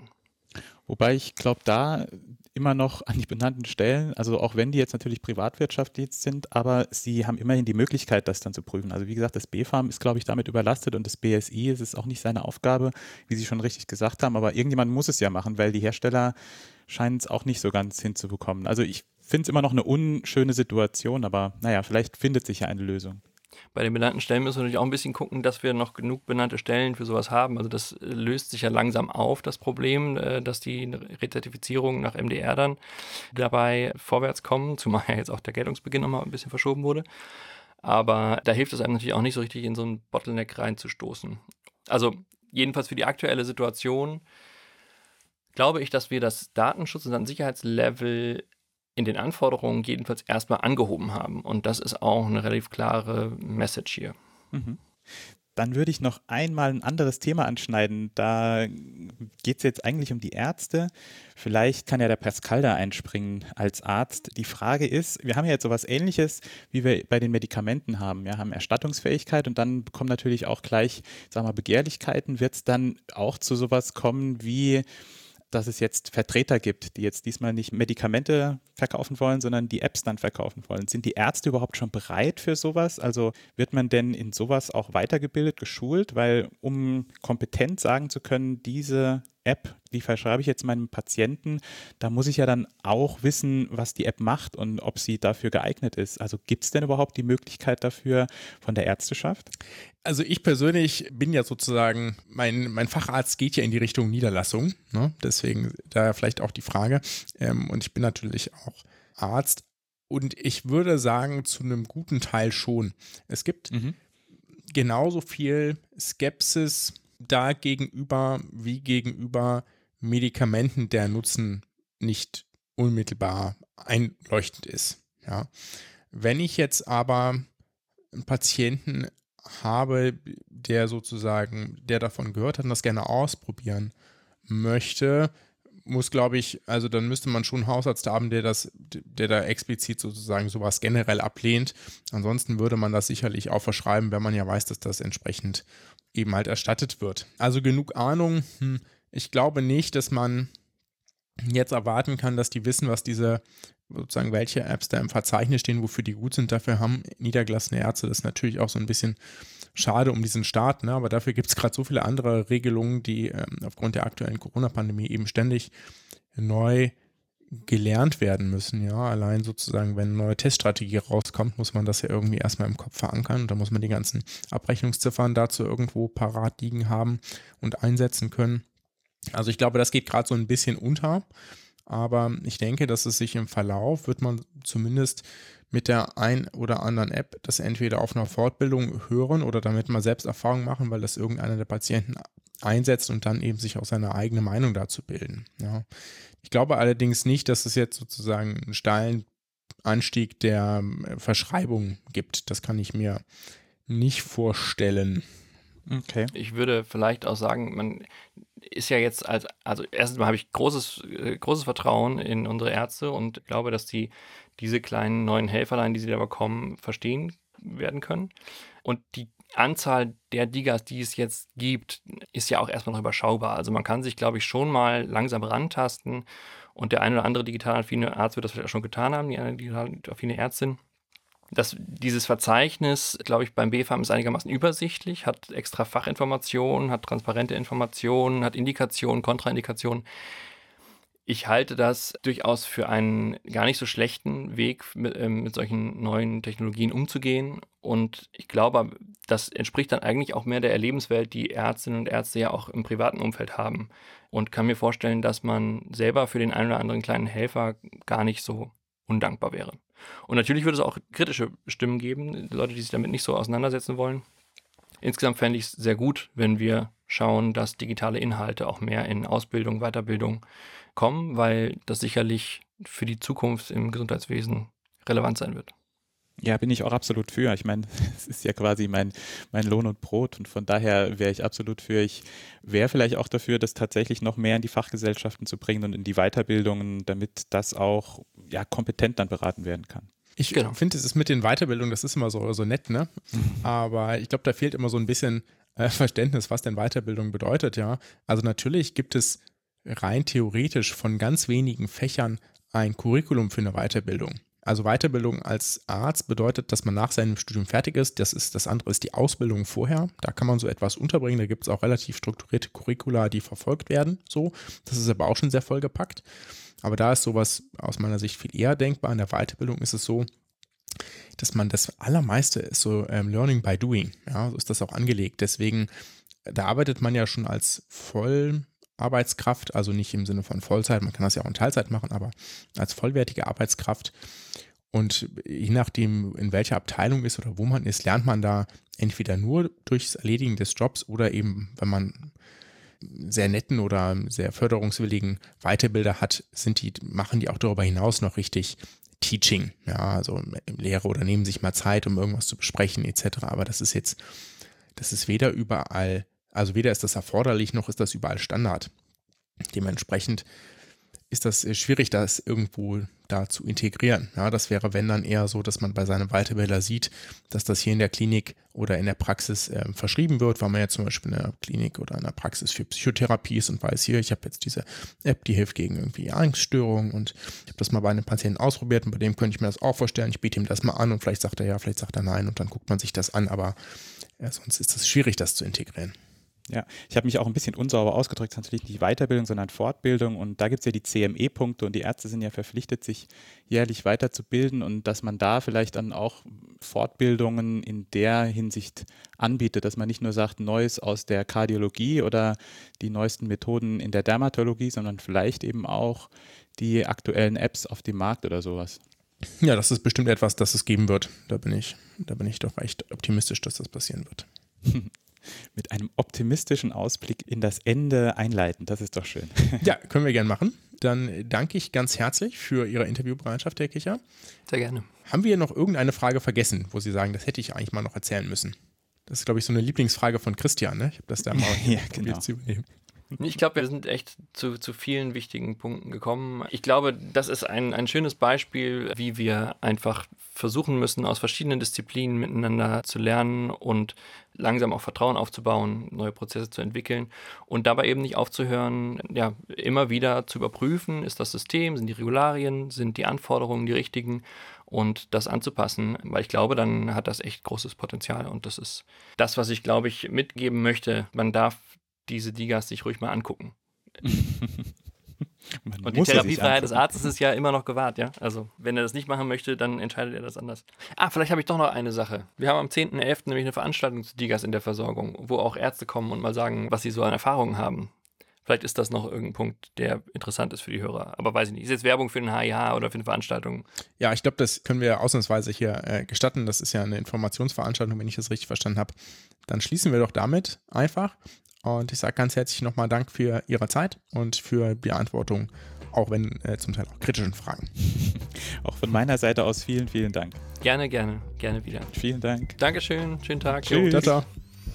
Wobei ich glaube, da immer noch an die benannten Stellen, also auch wenn die jetzt natürlich privatwirtschaftlich sind, aber sie haben immerhin die Möglichkeit, das dann zu prüfen. Also wie gesagt, das B F A M ist, glaube ich, damit überlastet und das B S I, es ist auch nicht seine Aufgabe, wie Sie schon richtig gesagt haben, aber irgendjemand muss es ja machen, weil die Hersteller scheinen es auch nicht so ganz hinzubekommen. Also ich finde es immer noch eine unschöne Situation, aber naja, vielleicht findet sich ja eine Lösung. Bei den benannten Stellen müssen wir natürlich auch ein bisschen gucken, dass wir noch genug benannte Stellen für sowas haben. Also das löst sich ja langsam auf, das Problem, dass die Rezertifizierung nach M D R dann dabei vorwärts kommen, zumal ja jetzt auch der Geltungsbeginn nochmal ein bisschen verschoben wurde. Aber da hilft es einem natürlich auch nicht so richtig, in so einen Bottleneck reinzustoßen. Also jedenfalls für die aktuelle Situation glaube ich, dass wir das Datenschutz- und Sicherheitslevel in den Anforderungen jedenfalls erstmal angehoben haben. Und das ist auch eine relativ klare Message hier. Mhm. Dann würde ich noch einmal ein anderes Thema anschneiden. Da geht es jetzt eigentlich um die Ärzte. Vielleicht kann ja der Pascal da einspringen als Arzt. Die Frage ist, wir haben ja jetzt sowas Ähnliches, wie wir bei den Medikamenten haben. Wir haben Erstattungsfähigkeit und dann bekommen natürlich auch gleich, sagen wir mal, Begehrlichkeiten. Wird es dann auch zu sowas kommen wie, dass es jetzt Vertreter gibt, die jetzt diesmal nicht Medikamente verkaufen wollen, sondern die Apps dann verkaufen wollen. Sind die Ärzte überhaupt schon bereit für sowas? Also wird man denn in sowas auch weitergebildet, geschult? Weil um kompetent sagen zu können, diese App, die verschreibe ich jetzt meinem Patienten, da muss ich ja dann auch wissen, was die App macht und ob sie dafür geeignet ist. Also gibt es denn überhaupt die Möglichkeit dafür von der Ärzteschaft? Also ich persönlich bin ja sozusagen, mein, mein Facharzt geht ja in die Richtung Niederlassung, ne? Deswegen da vielleicht auch die Frage. Ähm, und ich bin natürlich auch Arzt und ich würde sagen, zu einem guten Teil schon. Es gibt mhm. genauso viel Skepsis da gegenüber wie gegenüber Medikamenten, der Nutzen nicht unmittelbar einleuchtend ist. Ja. Wenn ich jetzt aber einen Patienten habe, der sozusagen, der davon gehört hat und das gerne ausprobieren möchte, muss, glaube ich, also dann müsste man schon einen Hausarzt haben, der das, der da explizit sozusagen sowas generell ablehnt. Ansonsten würde man das sicherlich auch verschreiben, wenn man ja weiß, dass das entsprechend eben halt erstattet wird. Also genug Ahnung. Hm, ich glaube nicht, dass man jetzt erwarten kann, dass die wissen, was diese, sozusagen welche Apps da im Verzeichnis stehen, wofür die gut sind. Dafür haben niedergelassene Ärzte das natürlich auch so ein bisschen schade um diesen Start, ne? Aber dafür gibt es gerade so viele andere Regelungen, die ähm, aufgrund der aktuellen Corona-Pandemie eben ständig neu gelernt werden müssen. Ja, allein sozusagen, wenn eine neue Teststrategie rauskommt, muss man das ja irgendwie erstmal im Kopf verankern und da muss man die ganzen Abrechnungsziffern dazu irgendwo parat liegen haben und einsetzen können. Also ich glaube, das geht gerade so ein bisschen unter, aber ich denke, dass es sich im Verlauf, wird man zumindest mit der ein oder anderen App das entweder auf einer Fortbildung hören oder damit mal selbst Erfahrung machen, weil das irgendeiner der Patienten einsetzt und dann eben sich auch seine eigene Meinung dazu bilden. Ja. Ich glaube allerdings nicht, dass es jetzt sozusagen einen steilen Anstieg der Verschreibung gibt. Das kann ich mir nicht vorstellen. Okay. Ich würde vielleicht auch sagen, man ist ja jetzt als, also erstens mal habe ich großes, äh, großes Vertrauen in unsere Ärzte und glaube, dass die diese kleinen neuen Helferlein, die sie da bekommen, verstehen werden können. Und die Anzahl der Digas, die es jetzt gibt, ist ja auch erstmal noch überschaubar. Also man kann sich, glaube ich, schon mal langsam rantasten und der eine oder andere digital affine Arzt wird das vielleicht auch schon getan haben, die eine digital affine Ärztin. Das, dieses Verzeichnis, glaube ich, beim B F A M ist einigermaßen übersichtlich, hat extra Fachinformationen, hat transparente Informationen, hat Indikationen, Kontraindikationen. Ich halte das durchaus für einen gar nicht so schlechten Weg, mit, äh, mit solchen neuen Technologien umzugehen. Und ich glaube, das entspricht dann eigentlich auch mehr der Erlebenswelt, die Ärztinnen und Ärzte ja auch im privaten Umfeld haben. Und kann mir vorstellen, dass man selber für den einen oder anderen kleinen Helfer gar nicht so undankbar wäre. Und natürlich würde es auch kritische Stimmen geben, Leute, die sich damit nicht so auseinandersetzen wollen. Insgesamt fände ich es sehr gut, wenn wir schauen, dass digitale Inhalte auch mehr in Ausbildung, Weiterbildung kommen, weil das sicherlich für die Zukunft im Gesundheitswesen relevant sein wird. Ja, bin ich auch absolut für. Ich meine, es ist ja quasi mein, mein Lohn und Brot und von daher wäre ich absolut für. Ich wäre vielleicht auch dafür, das tatsächlich noch mehr in die Fachgesellschaften zu bringen und in die Weiterbildungen, damit das auch ja, kompetent dann beraten werden kann. Ich genau. finde, es ist mit den Weiterbildungen, das ist immer so, so nett, ne? Mhm. Aber ich glaube, da fehlt immer so ein bisschen äh, Verständnis, was denn Weiterbildung bedeutet, ja. Also natürlich gibt es rein theoretisch von ganz wenigen Fächern ein Curriculum für eine Weiterbildung. Also Weiterbildung als Arzt bedeutet, dass man nach seinem Studium fertig ist. Das ist, das andere ist die Ausbildung vorher. Da kann man so etwas unterbringen. Da gibt es auch relativ strukturierte Curricula, die verfolgt werden. So, das ist aber auch schon sehr vollgepackt. Aber da ist sowas aus meiner Sicht viel eher denkbar. In der Weiterbildung ist es so, dass man das Allermeiste ist so ähm, Learning by Doing. Ja, so ist das auch angelegt. Deswegen, da arbeitet man ja schon als Vollarbeitskraft, also nicht im Sinne von Vollzeit, man kann das ja auch in Teilzeit machen, aber als vollwertige Arbeitskraft. Und je nachdem, in welcher Abteilung ist oder wo man ist, lernt man da entweder nur durchs Erledigen des Jobs oder eben, wenn man sehr netten oder sehr förderungswilligen Weiterbilder hat, sind die, machen die auch darüber hinaus noch richtig Teaching, ja, also Lehre oder nehmen sich mal Zeit, um irgendwas zu besprechen et cetera. Aber das ist jetzt, das ist weder überall, also weder ist das erforderlich, noch ist das überall Standard. Dementsprechend ist das schwierig, das irgendwo da zu integrieren. Ja, das wäre, wenn dann eher so, dass man bei seinem Weiterbilder sieht, dass das hier in der Klinik oder in der Praxis äh, verschrieben wird, weil man ja zum Beispiel in der Klinik oder in der Praxis für Psychotherapie ist und weiß, hier, ich habe jetzt diese App, die hilft gegen irgendwie Angststörungen und ich habe das mal bei einem Patienten ausprobiert und bei dem könnte ich mir das auch vorstellen, ich biete ihm das mal an und vielleicht sagt er ja, vielleicht sagt er nein und dann guckt man sich das an, aber ja, sonst ist es schwierig, das zu integrieren. Ja, ich habe mich auch ein bisschen unsauber ausgedrückt, das ist natürlich nicht Weiterbildung, sondern Fortbildung und da gibt es ja die C M E-Punkte und die Ärzte sind ja verpflichtet, sich jährlich weiterzubilden und dass man da vielleicht dann auch Fortbildungen in der Hinsicht anbietet, dass man nicht nur sagt, Neues aus der Kardiologie oder die neuesten Methoden in der Dermatologie, sondern vielleicht eben auch die aktuellen Apps auf dem Markt oder sowas. Ja, das ist bestimmt etwas, das es geben wird. Da bin ich, da bin ich doch recht optimistisch, dass das passieren wird. Mit einem optimistischen Ausblick in das Ende einleiten. Das ist doch schön. Ja, können wir gerne machen. Dann danke ich ganz herzlich für Ihre Interviewbereitschaft, Herr Kicher. Sehr gerne. Haben wir noch irgendeine Frage vergessen, wo Sie sagen, das hätte ich eigentlich mal noch erzählen müssen? Das ist, glaube ich, so eine Lieblingsfrage von Christian, ne? Ich habe das da mal ja, genau. zu übernehmen. Ich glaube, wir sind echt zu, zu vielen wichtigen Punkten gekommen. Ich glaube, das ist ein, ein schönes Beispiel, wie wir einfach versuchen müssen, aus verschiedenen Disziplinen miteinander zu lernen und langsam auch Vertrauen aufzubauen, neue Prozesse zu entwickeln und dabei eben nicht aufzuhören, ja, immer wieder zu überprüfen, ist das System, sind die Regularien, sind die Anforderungen die richtigen und das anzupassen, weil ich glaube, dann hat das echt großes Potenzial und das ist das, was ich, glaube ich, mitgeben möchte. Man darf diese Digas sich ruhig mal angucken. Und die Therapiefreiheit des Arztes ist ja immer noch gewahrt, ja. Also, wenn er das nicht machen möchte, dann entscheidet er das anders. Ah, vielleicht habe ich doch noch eine Sache. Wir haben am zehnten elften nämlich eine Veranstaltung zu Digas in der Versorgung, wo auch Ärzte kommen und mal sagen, was sie so an Erfahrungen haben. Vielleicht ist das noch irgendein Punkt, der interessant ist für die Hörer. Aber weiß ich nicht. Ist jetzt Werbung für einen H I H oder für eine Veranstaltung? Ja, ich glaube, das können wir ausnahmsweise hier äh, gestatten. Das ist ja eine Informationsveranstaltung, wenn ich das richtig verstanden habe. Dann schließen wir doch damit einfach. Und ich sage ganz herzlich nochmal Dank für Ihre Zeit und für die Beantwortung, auch wenn äh, zum Teil auch kritischen Fragen. Auch von meiner Seite aus vielen, vielen Dank. Gerne, gerne, gerne wieder. Vielen Dank. Dankeschön, schönen Tag. Tschüss. Ciao, ciao.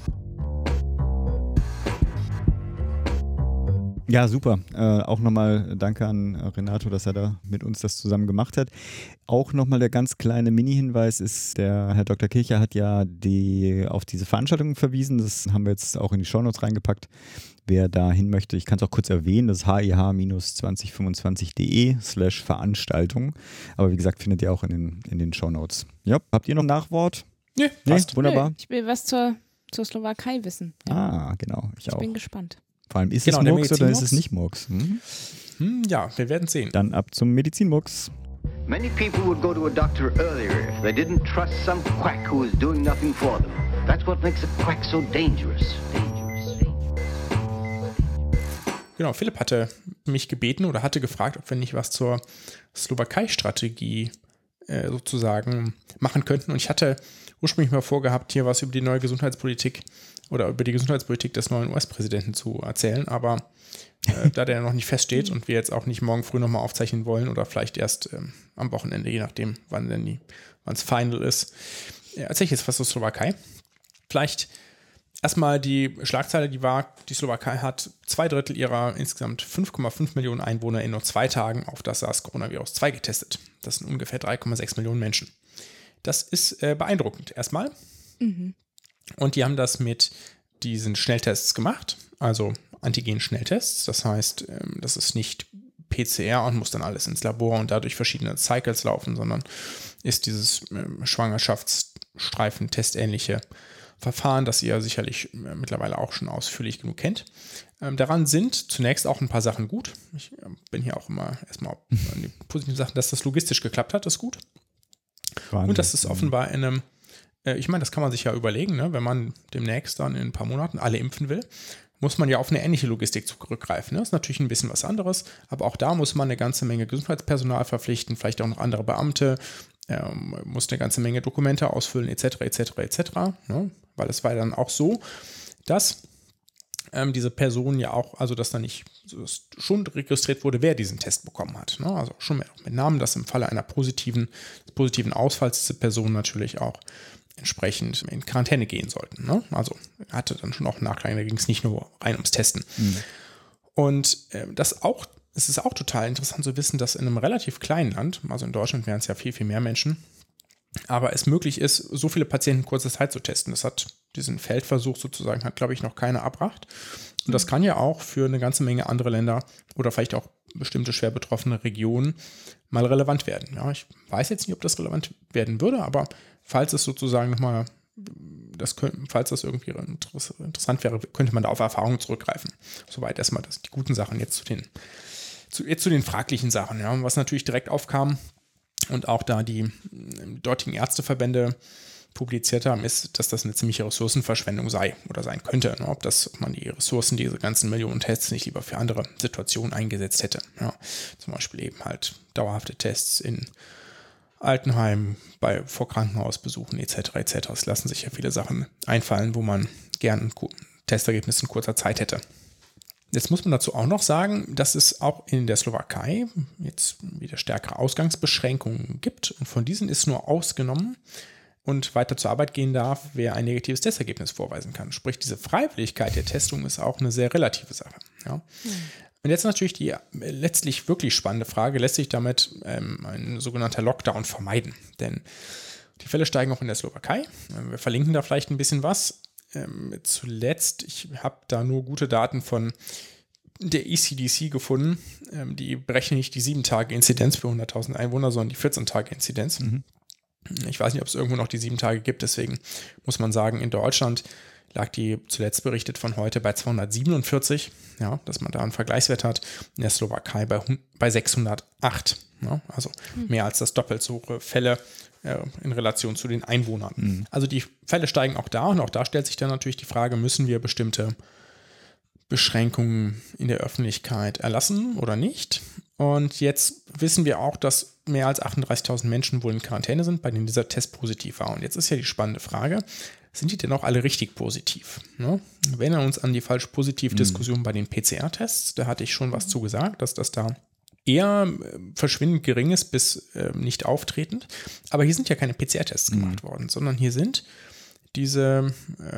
Ja, super. Äh, auch nochmal danke an Renato, dass er da mit uns das zusammen gemacht hat. Auch nochmal der ganz kleine Mini-Hinweis ist, der Herr Doktor Kircher hat ja die, auf diese Veranstaltung verwiesen. Das haben wir jetzt auch in die Shownotes reingepackt. Wer da hin möchte, ich kann es auch kurz erwähnen, das ist h i h zwanzig fünfundzwanzig punkt de slash Veranstaltung. Aber wie gesagt, findet ihr auch in den, in den Shownotes. Ja, habt ihr noch ein Nachwort? Nee, passt. Nee, wunderbar. Nö, ich will was zur, zur Slowakei wissen. Ja. Ah, genau. Ich, ich auch. bin gespannt. Vor allem, ist Genau, es der Murks oder ist Medizin-Murks? es nicht Murks? Hm? Hm, ja, wir werden sehen. Dann ab zum Medizinmurks. Many people would go to a doctor earlier if they didn't trust some quack who is doing nothing for them. That's what makes a quack so dangerous. Dangerous. Dangerous. Genau, Philipp hatte mich gebeten oder hatte gefragt, ob wir nicht was zur Slowakei-Strategie äh, sozusagen machen könnten. Und ich hatte ursprünglich mal vorgehabt, hier was über die neue Gesundheitspolitik oder über die Gesundheitspolitik des neuen U S-Präsidenten zu erzählen, aber äh, da der noch nicht feststeht und wir jetzt auch nicht morgen früh nochmal aufzeichnen wollen oder vielleicht erst ähm, am Wochenende, je nachdem, wann denn die, wann es final ist, äh, erzähle ich jetzt was zur Slowakei. Vielleicht erstmal die Schlagzeile, die war, die Slowakei hat zwei Drittel ihrer insgesamt fünf Komma fünf Millionen Einwohner in nur zwei Tagen auf das SARS-Coronavirus zwei getestet. Das sind ungefähr drei Komma sechs Millionen Menschen. Das ist äh, beeindruckend erstmal. Mhm. Und die haben das mit diesen Schnelltests gemacht. Also Antigen-Schnelltests. Das heißt, das ist nicht P C R und muss dann alles ins Labor und dadurch verschiedene Cycles laufen, sondern ist dieses Schwangerschaftsstreifen-Test-ähnliche Verfahren, das ihr sicherlich mittlerweile auch schon ausführlich genug kennt. Ähm, daran sind zunächst auch ein paar Sachen gut. Ich äh, bin hier auch immer erstmal an die positiven Sachen, dass das logistisch geklappt hat, ist gut. Wahnsinn. Und das ist offenbar in einem, äh, ich meine, das kann man sich ja überlegen, ne? Wenn man demnächst dann in ein paar Monaten alle impfen will, muss man ja auf eine ähnliche Logistik zurückgreifen. Das ist natürlich ein bisschen was anderes, aber auch da muss man eine ganze Menge Gesundheitspersonal verpflichten, vielleicht auch noch andere Beamte, ähm, muss eine ganze Menge Dokumente ausfüllen, et cetera, et cetera, et cetera. Ne? Weil es war dann auch so, dass ähm, diese Person ja auch, also dass da nicht dass schon registriert wurde, wer diesen Test bekommen hat. Ne? Also schon mit, mit Namen, dass im Falle einer positiven, positiven Ausfalls diese Person natürlich auch entsprechend in Quarantäne gehen sollten. Ne? Also hatte dann schon auch Nachklagen, da ging es nicht nur rein ums Testen. Mhm. Und äh, das auch, es ist auch total interessant zu wissen, dass in einem relativ kleinen Land, also in Deutschland wären es ja viel, viel mehr Menschen, aber es möglich ist, so viele Patienten in kurzer Zeit zu testen. Das hat diesen Feldversuch sozusagen, hat glaube ich noch keiner erbracht. Und das kann ja auch für eine ganze Menge andere Länder oder vielleicht auch bestimmte schwer betroffene Regionen mal relevant werden. Ja, ich weiß jetzt nicht, ob das relevant werden würde, aber falls es sozusagen nochmal, das könnte, falls das irgendwie interessant wäre, könnte man da auf Erfahrungen zurückgreifen. Soweit erstmal das, die guten Sachen jetzt zu den, zu, jetzt zu den fraglichen Sachen. Ja, was natürlich direkt aufkam und auch da die dortigen Ärzteverbände publiziert haben, ist, dass das eine ziemliche Ressourcenverschwendung sei oder sein könnte. Ne? Ob das, ob man die Ressourcen, diese ganzen Millionen Tests nicht lieber für andere Situationen eingesetzt hätte. Ja? Zum Beispiel eben halt dauerhafte Tests in Altenheim, bei vor Krankenhausbesuchen et cetera et cetera. Es lassen sich ja viele Sachen einfallen, wo man gern ein Testergebnis in kurzer Zeit hätte. Jetzt muss man dazu auch noch sagen, dass es auch in der Slowakei jetzt wieder stärkere Ausgangsbeschränkungen gibt und von diesen ist nur ausgenommen und weiter zur Arbeit gehen darf, wer ein negatives Testergebnis vorweisen kann. Sprich, diese Freiwilligkeit der Testung ist auch eine sehr relative Sache. Ja. Mhm. Und jetzt natürlich die letztlich wirklich spannende Frage, lässt sich damit ähm, ein sogenannter Lockdown vermeiden? Denn die Fälle steigen auch in der Slowakei. Wir verlinken da vielleicht ein bisschen was. Ähm, zuletzt, ich habe da nur gute Daten von der E C D C gefunden. Ähm, die berechnen nicht die sieben Tage Inzidenz für hunderttausend Einwohner, sondern die vierzehn Tage Inzidenz. Mhm. Ich weiß nicht, ob es irgendwo noch die sieben Tage gibt, deswegen muss man sagen, in Deutschland lag die zuletzt berichtet von heute bei zweihundertsiebenundvierzig, ja, dass man da einen Vergleichswert hat, in der Slowakei bei, bei sechshundertacht, ja, also mhm. mehr als das doppelt so hohe Fälle äh, in Relation zu den Einwohnern. Mhm. Also die Fälle steigen auch da und auch da stellt sich dann natürlich die Frage, müssen wir bestimmte Beschränkungen in der Öffentlichkeit erlassen oder nicht? Und jetzt wissen wir auch, dass mehr als achtunddreißigtausend Menschen wohl in Quarantäne sind, bei denen dieser Test positiv war. Und jetzt ist ja die spannende Frage, sind die denn auch alle richtig positiv? Ne? Wir erinnern uns an die falsch-positiv-Diskussion mhm. bei den P C R-Tests. Da hatte ich schon was zu gesagt, dass das da eher äh, verschwindend gering ist bis äh, nicht auftretend. Aber hier sind ja keine P C R-Tests mhm. gemacht worden, sondern hier sind diese äh,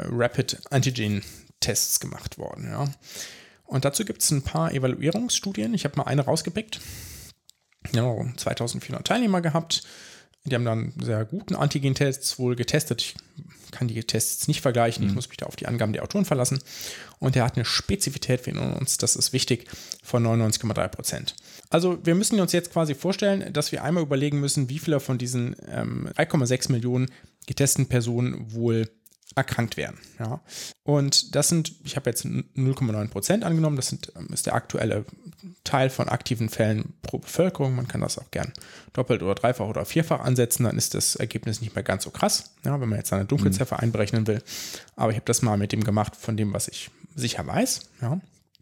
Rapid-Antigen-Tests gemacht worden. Ja. Und dazu gibt es ein paar Evaluierungsstudien. Ich habe mal eine rausgepickt. Ja, zweitausendvierhundert Teilnehmer gehabt. Die haben dann sehr guten Antigen-Tests wohl getestet. Ich kann die Tests nicht vergleichen. Mhm. Ich muss mich da auf die Angaben der Autoren verlassen. Und der hat eine Spezifität, wir erinnern uns, das ist wichtig, von neunundneunzig Komma drei Prozent. Also wir müssen uns jetzt quasi vorstellen, dass wir einmal überlegen müssen, wie viele von diesen ähm, drei Komma sechs Millionen getesteten Personen wohl erkrankt werden. Ja. Und das sind, ich habe jetzt null Komma neun Prozent angenommen, das sind, ist der aktuelle Teil von aktiven Fällen pro Bevölkerung. Man kann das auch gern doppelt oder dreifach oder vierfach ansetzen, dann ist das Ergebnis nicht mehr ganz so krass, ja, wenn man jetzt eine Dunkelziffer mhm. einberechnen will. Aber ich habe das mal mit dem gemacht, von dem, was ich sicher weiß. Ja.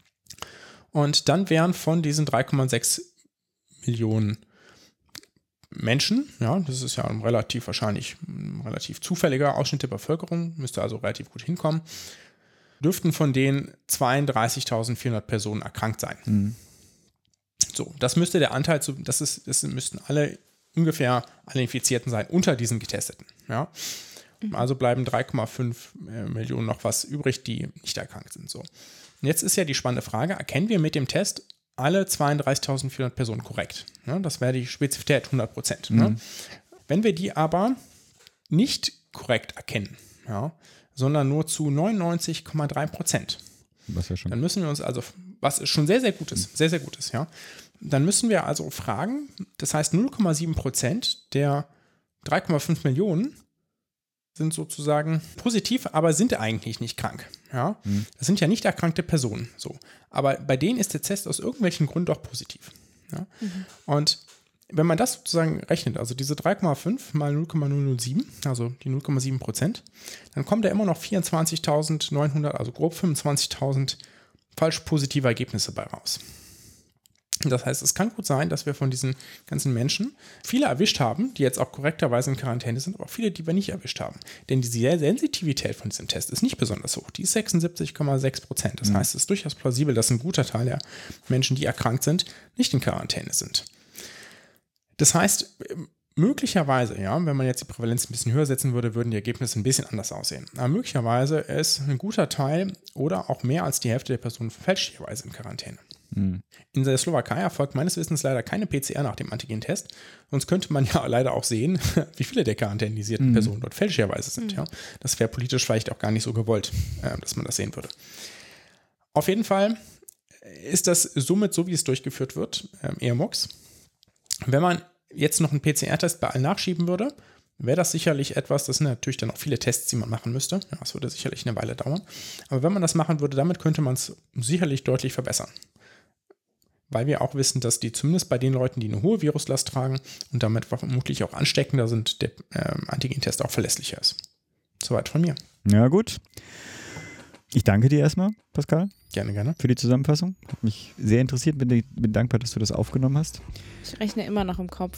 Und dann wären von diesen drei Komma sechs Millionen Menschen, ja, das ist ja ein relativ wahrscheinlich ein relativ zufälliger Ausschnitt der Bevölkerung, müsste also relativ gut hinkommen, dürften von denen zweiunddreißigtausendvierhundert Personen erkrankt sein. Mhm. So, das müsste der Anteil, zu, das ist, das müssten alle ungefähr alle Infizierten sein unter diesen Getesteten. Ja. Mhm. Also bleiben drei Komma fünf Millionen noch was übrig, die nicht erkrankt sind. So. Und jetzt ist ja die spannende Frage, erkennen wir mit dem Test alle zweiunddreißigtausendvierhundert Personen korrekt? Ja, das wäre die Spezifität hundert Prozent. Mhm. Ne? Wenn wir die aber nicht korrekt erkennen, ja, sondern nur zu neunundneunzig Komma drei Prozent, Was ja schon. Dann müssen wir uns also, was schon sehr, sehr gut ist, sehr, sehr gut ist, ja. Dann müssen wir also fragen, das heißt null Komma sieben Prozent der drei Komma fünf Millionen sind sozusagen positiv, aber sind eigentlich nicht krank. Ja? Mhm. Das sind ja nicht erkrankte Personen. So. Aber bei denen ist der Test aus irgendwelchen Gründen doch positiv. Ja? Mhm. Und wenn man das sozusagen rechnet, also diese drei Komma fünf mal null Komma null null sieben, also die null Komma sieben Prozent, dann kommt da immer noch vierundzwanzigtausendneunhundert, also grob fünfundzwanzigtausend falsch positive Ergebnisse bei raus. Das heißt, es kann gut sein, dass wir von diesen ganzen Menschen viele erwischt haben, die jetzt auch korrekterweise in Quarantäne sind, aber auch viele, die wir nicht erwischt haben. Denn die Sensitivität von diesem Test ist nicht besonders hoch. Die ist sechsundsiebzig Komma sechs Prozent. Das mhm. heißt, es ist durchaus plausibel, dass ein guter Teil der Menschen, die erkrankt sind, nicht in Quarantäne sind. Das heißt, möglicherweise, ja, wenn man jetzt die Prävalenz ein bisschen höher setzen würde, würden die Ergebnisse ein bisschen anders aussehen. Aber möglicherweise ist ein guter Teil oder auch mehr als die Hälfte der Personen fälschlicherweise in Quarantäne. In der Slowakei erfolgt meines Wissens leider keine P C R nach dem Antigentest. Sonst könnte man ja leider auch sehen, wie viele der quarantänisierten mhm. Personen dort fälschlicherweise sind. Mhm. Ja. Das wäre politisch vielleicht auch gar nicht so gewollt, äh, dass man das sehen würde. Auf jeden Fall ist das somit, so wie es durchgeführt wird, äh, eher Murks. Wenn man jetzt noch einen P C R-Test bei allen nachschieben würde, wäre das sicherlich etwas, das sind natürlich dann auch viele Tests, die man machen müsste. Ja, das würde sicherlich eine Weile dauern. Aber wenn man das machen würde, damit könnte man es sicherlich deutlich verbessern. Weil wir auch wissen, dass die zumindest bei den Leuten, die eine hohe Viruslast tragen und damit vermutlich auch ansteckender sind, der äh, Antigentest auch verlässlicher ist. Soweit von mir. Ja, gut. Ich danke dir erstmal, Pascal. Gerne, gerne. Für die Zusammenfassung. Hat mich sehr interessiert. Bin, bin dankbar, dass du das aufgenommen hast. Ich rechne immer noch im Kopf.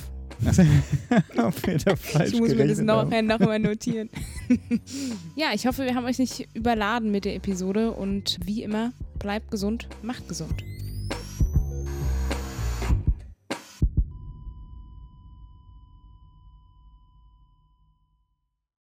falsch ich muss mir das noch, noch mal notieren. Ja, ich hoffe, wir haben euch nicht überladen mit der Episode und wie immer, bleibt gesund, macht gesund.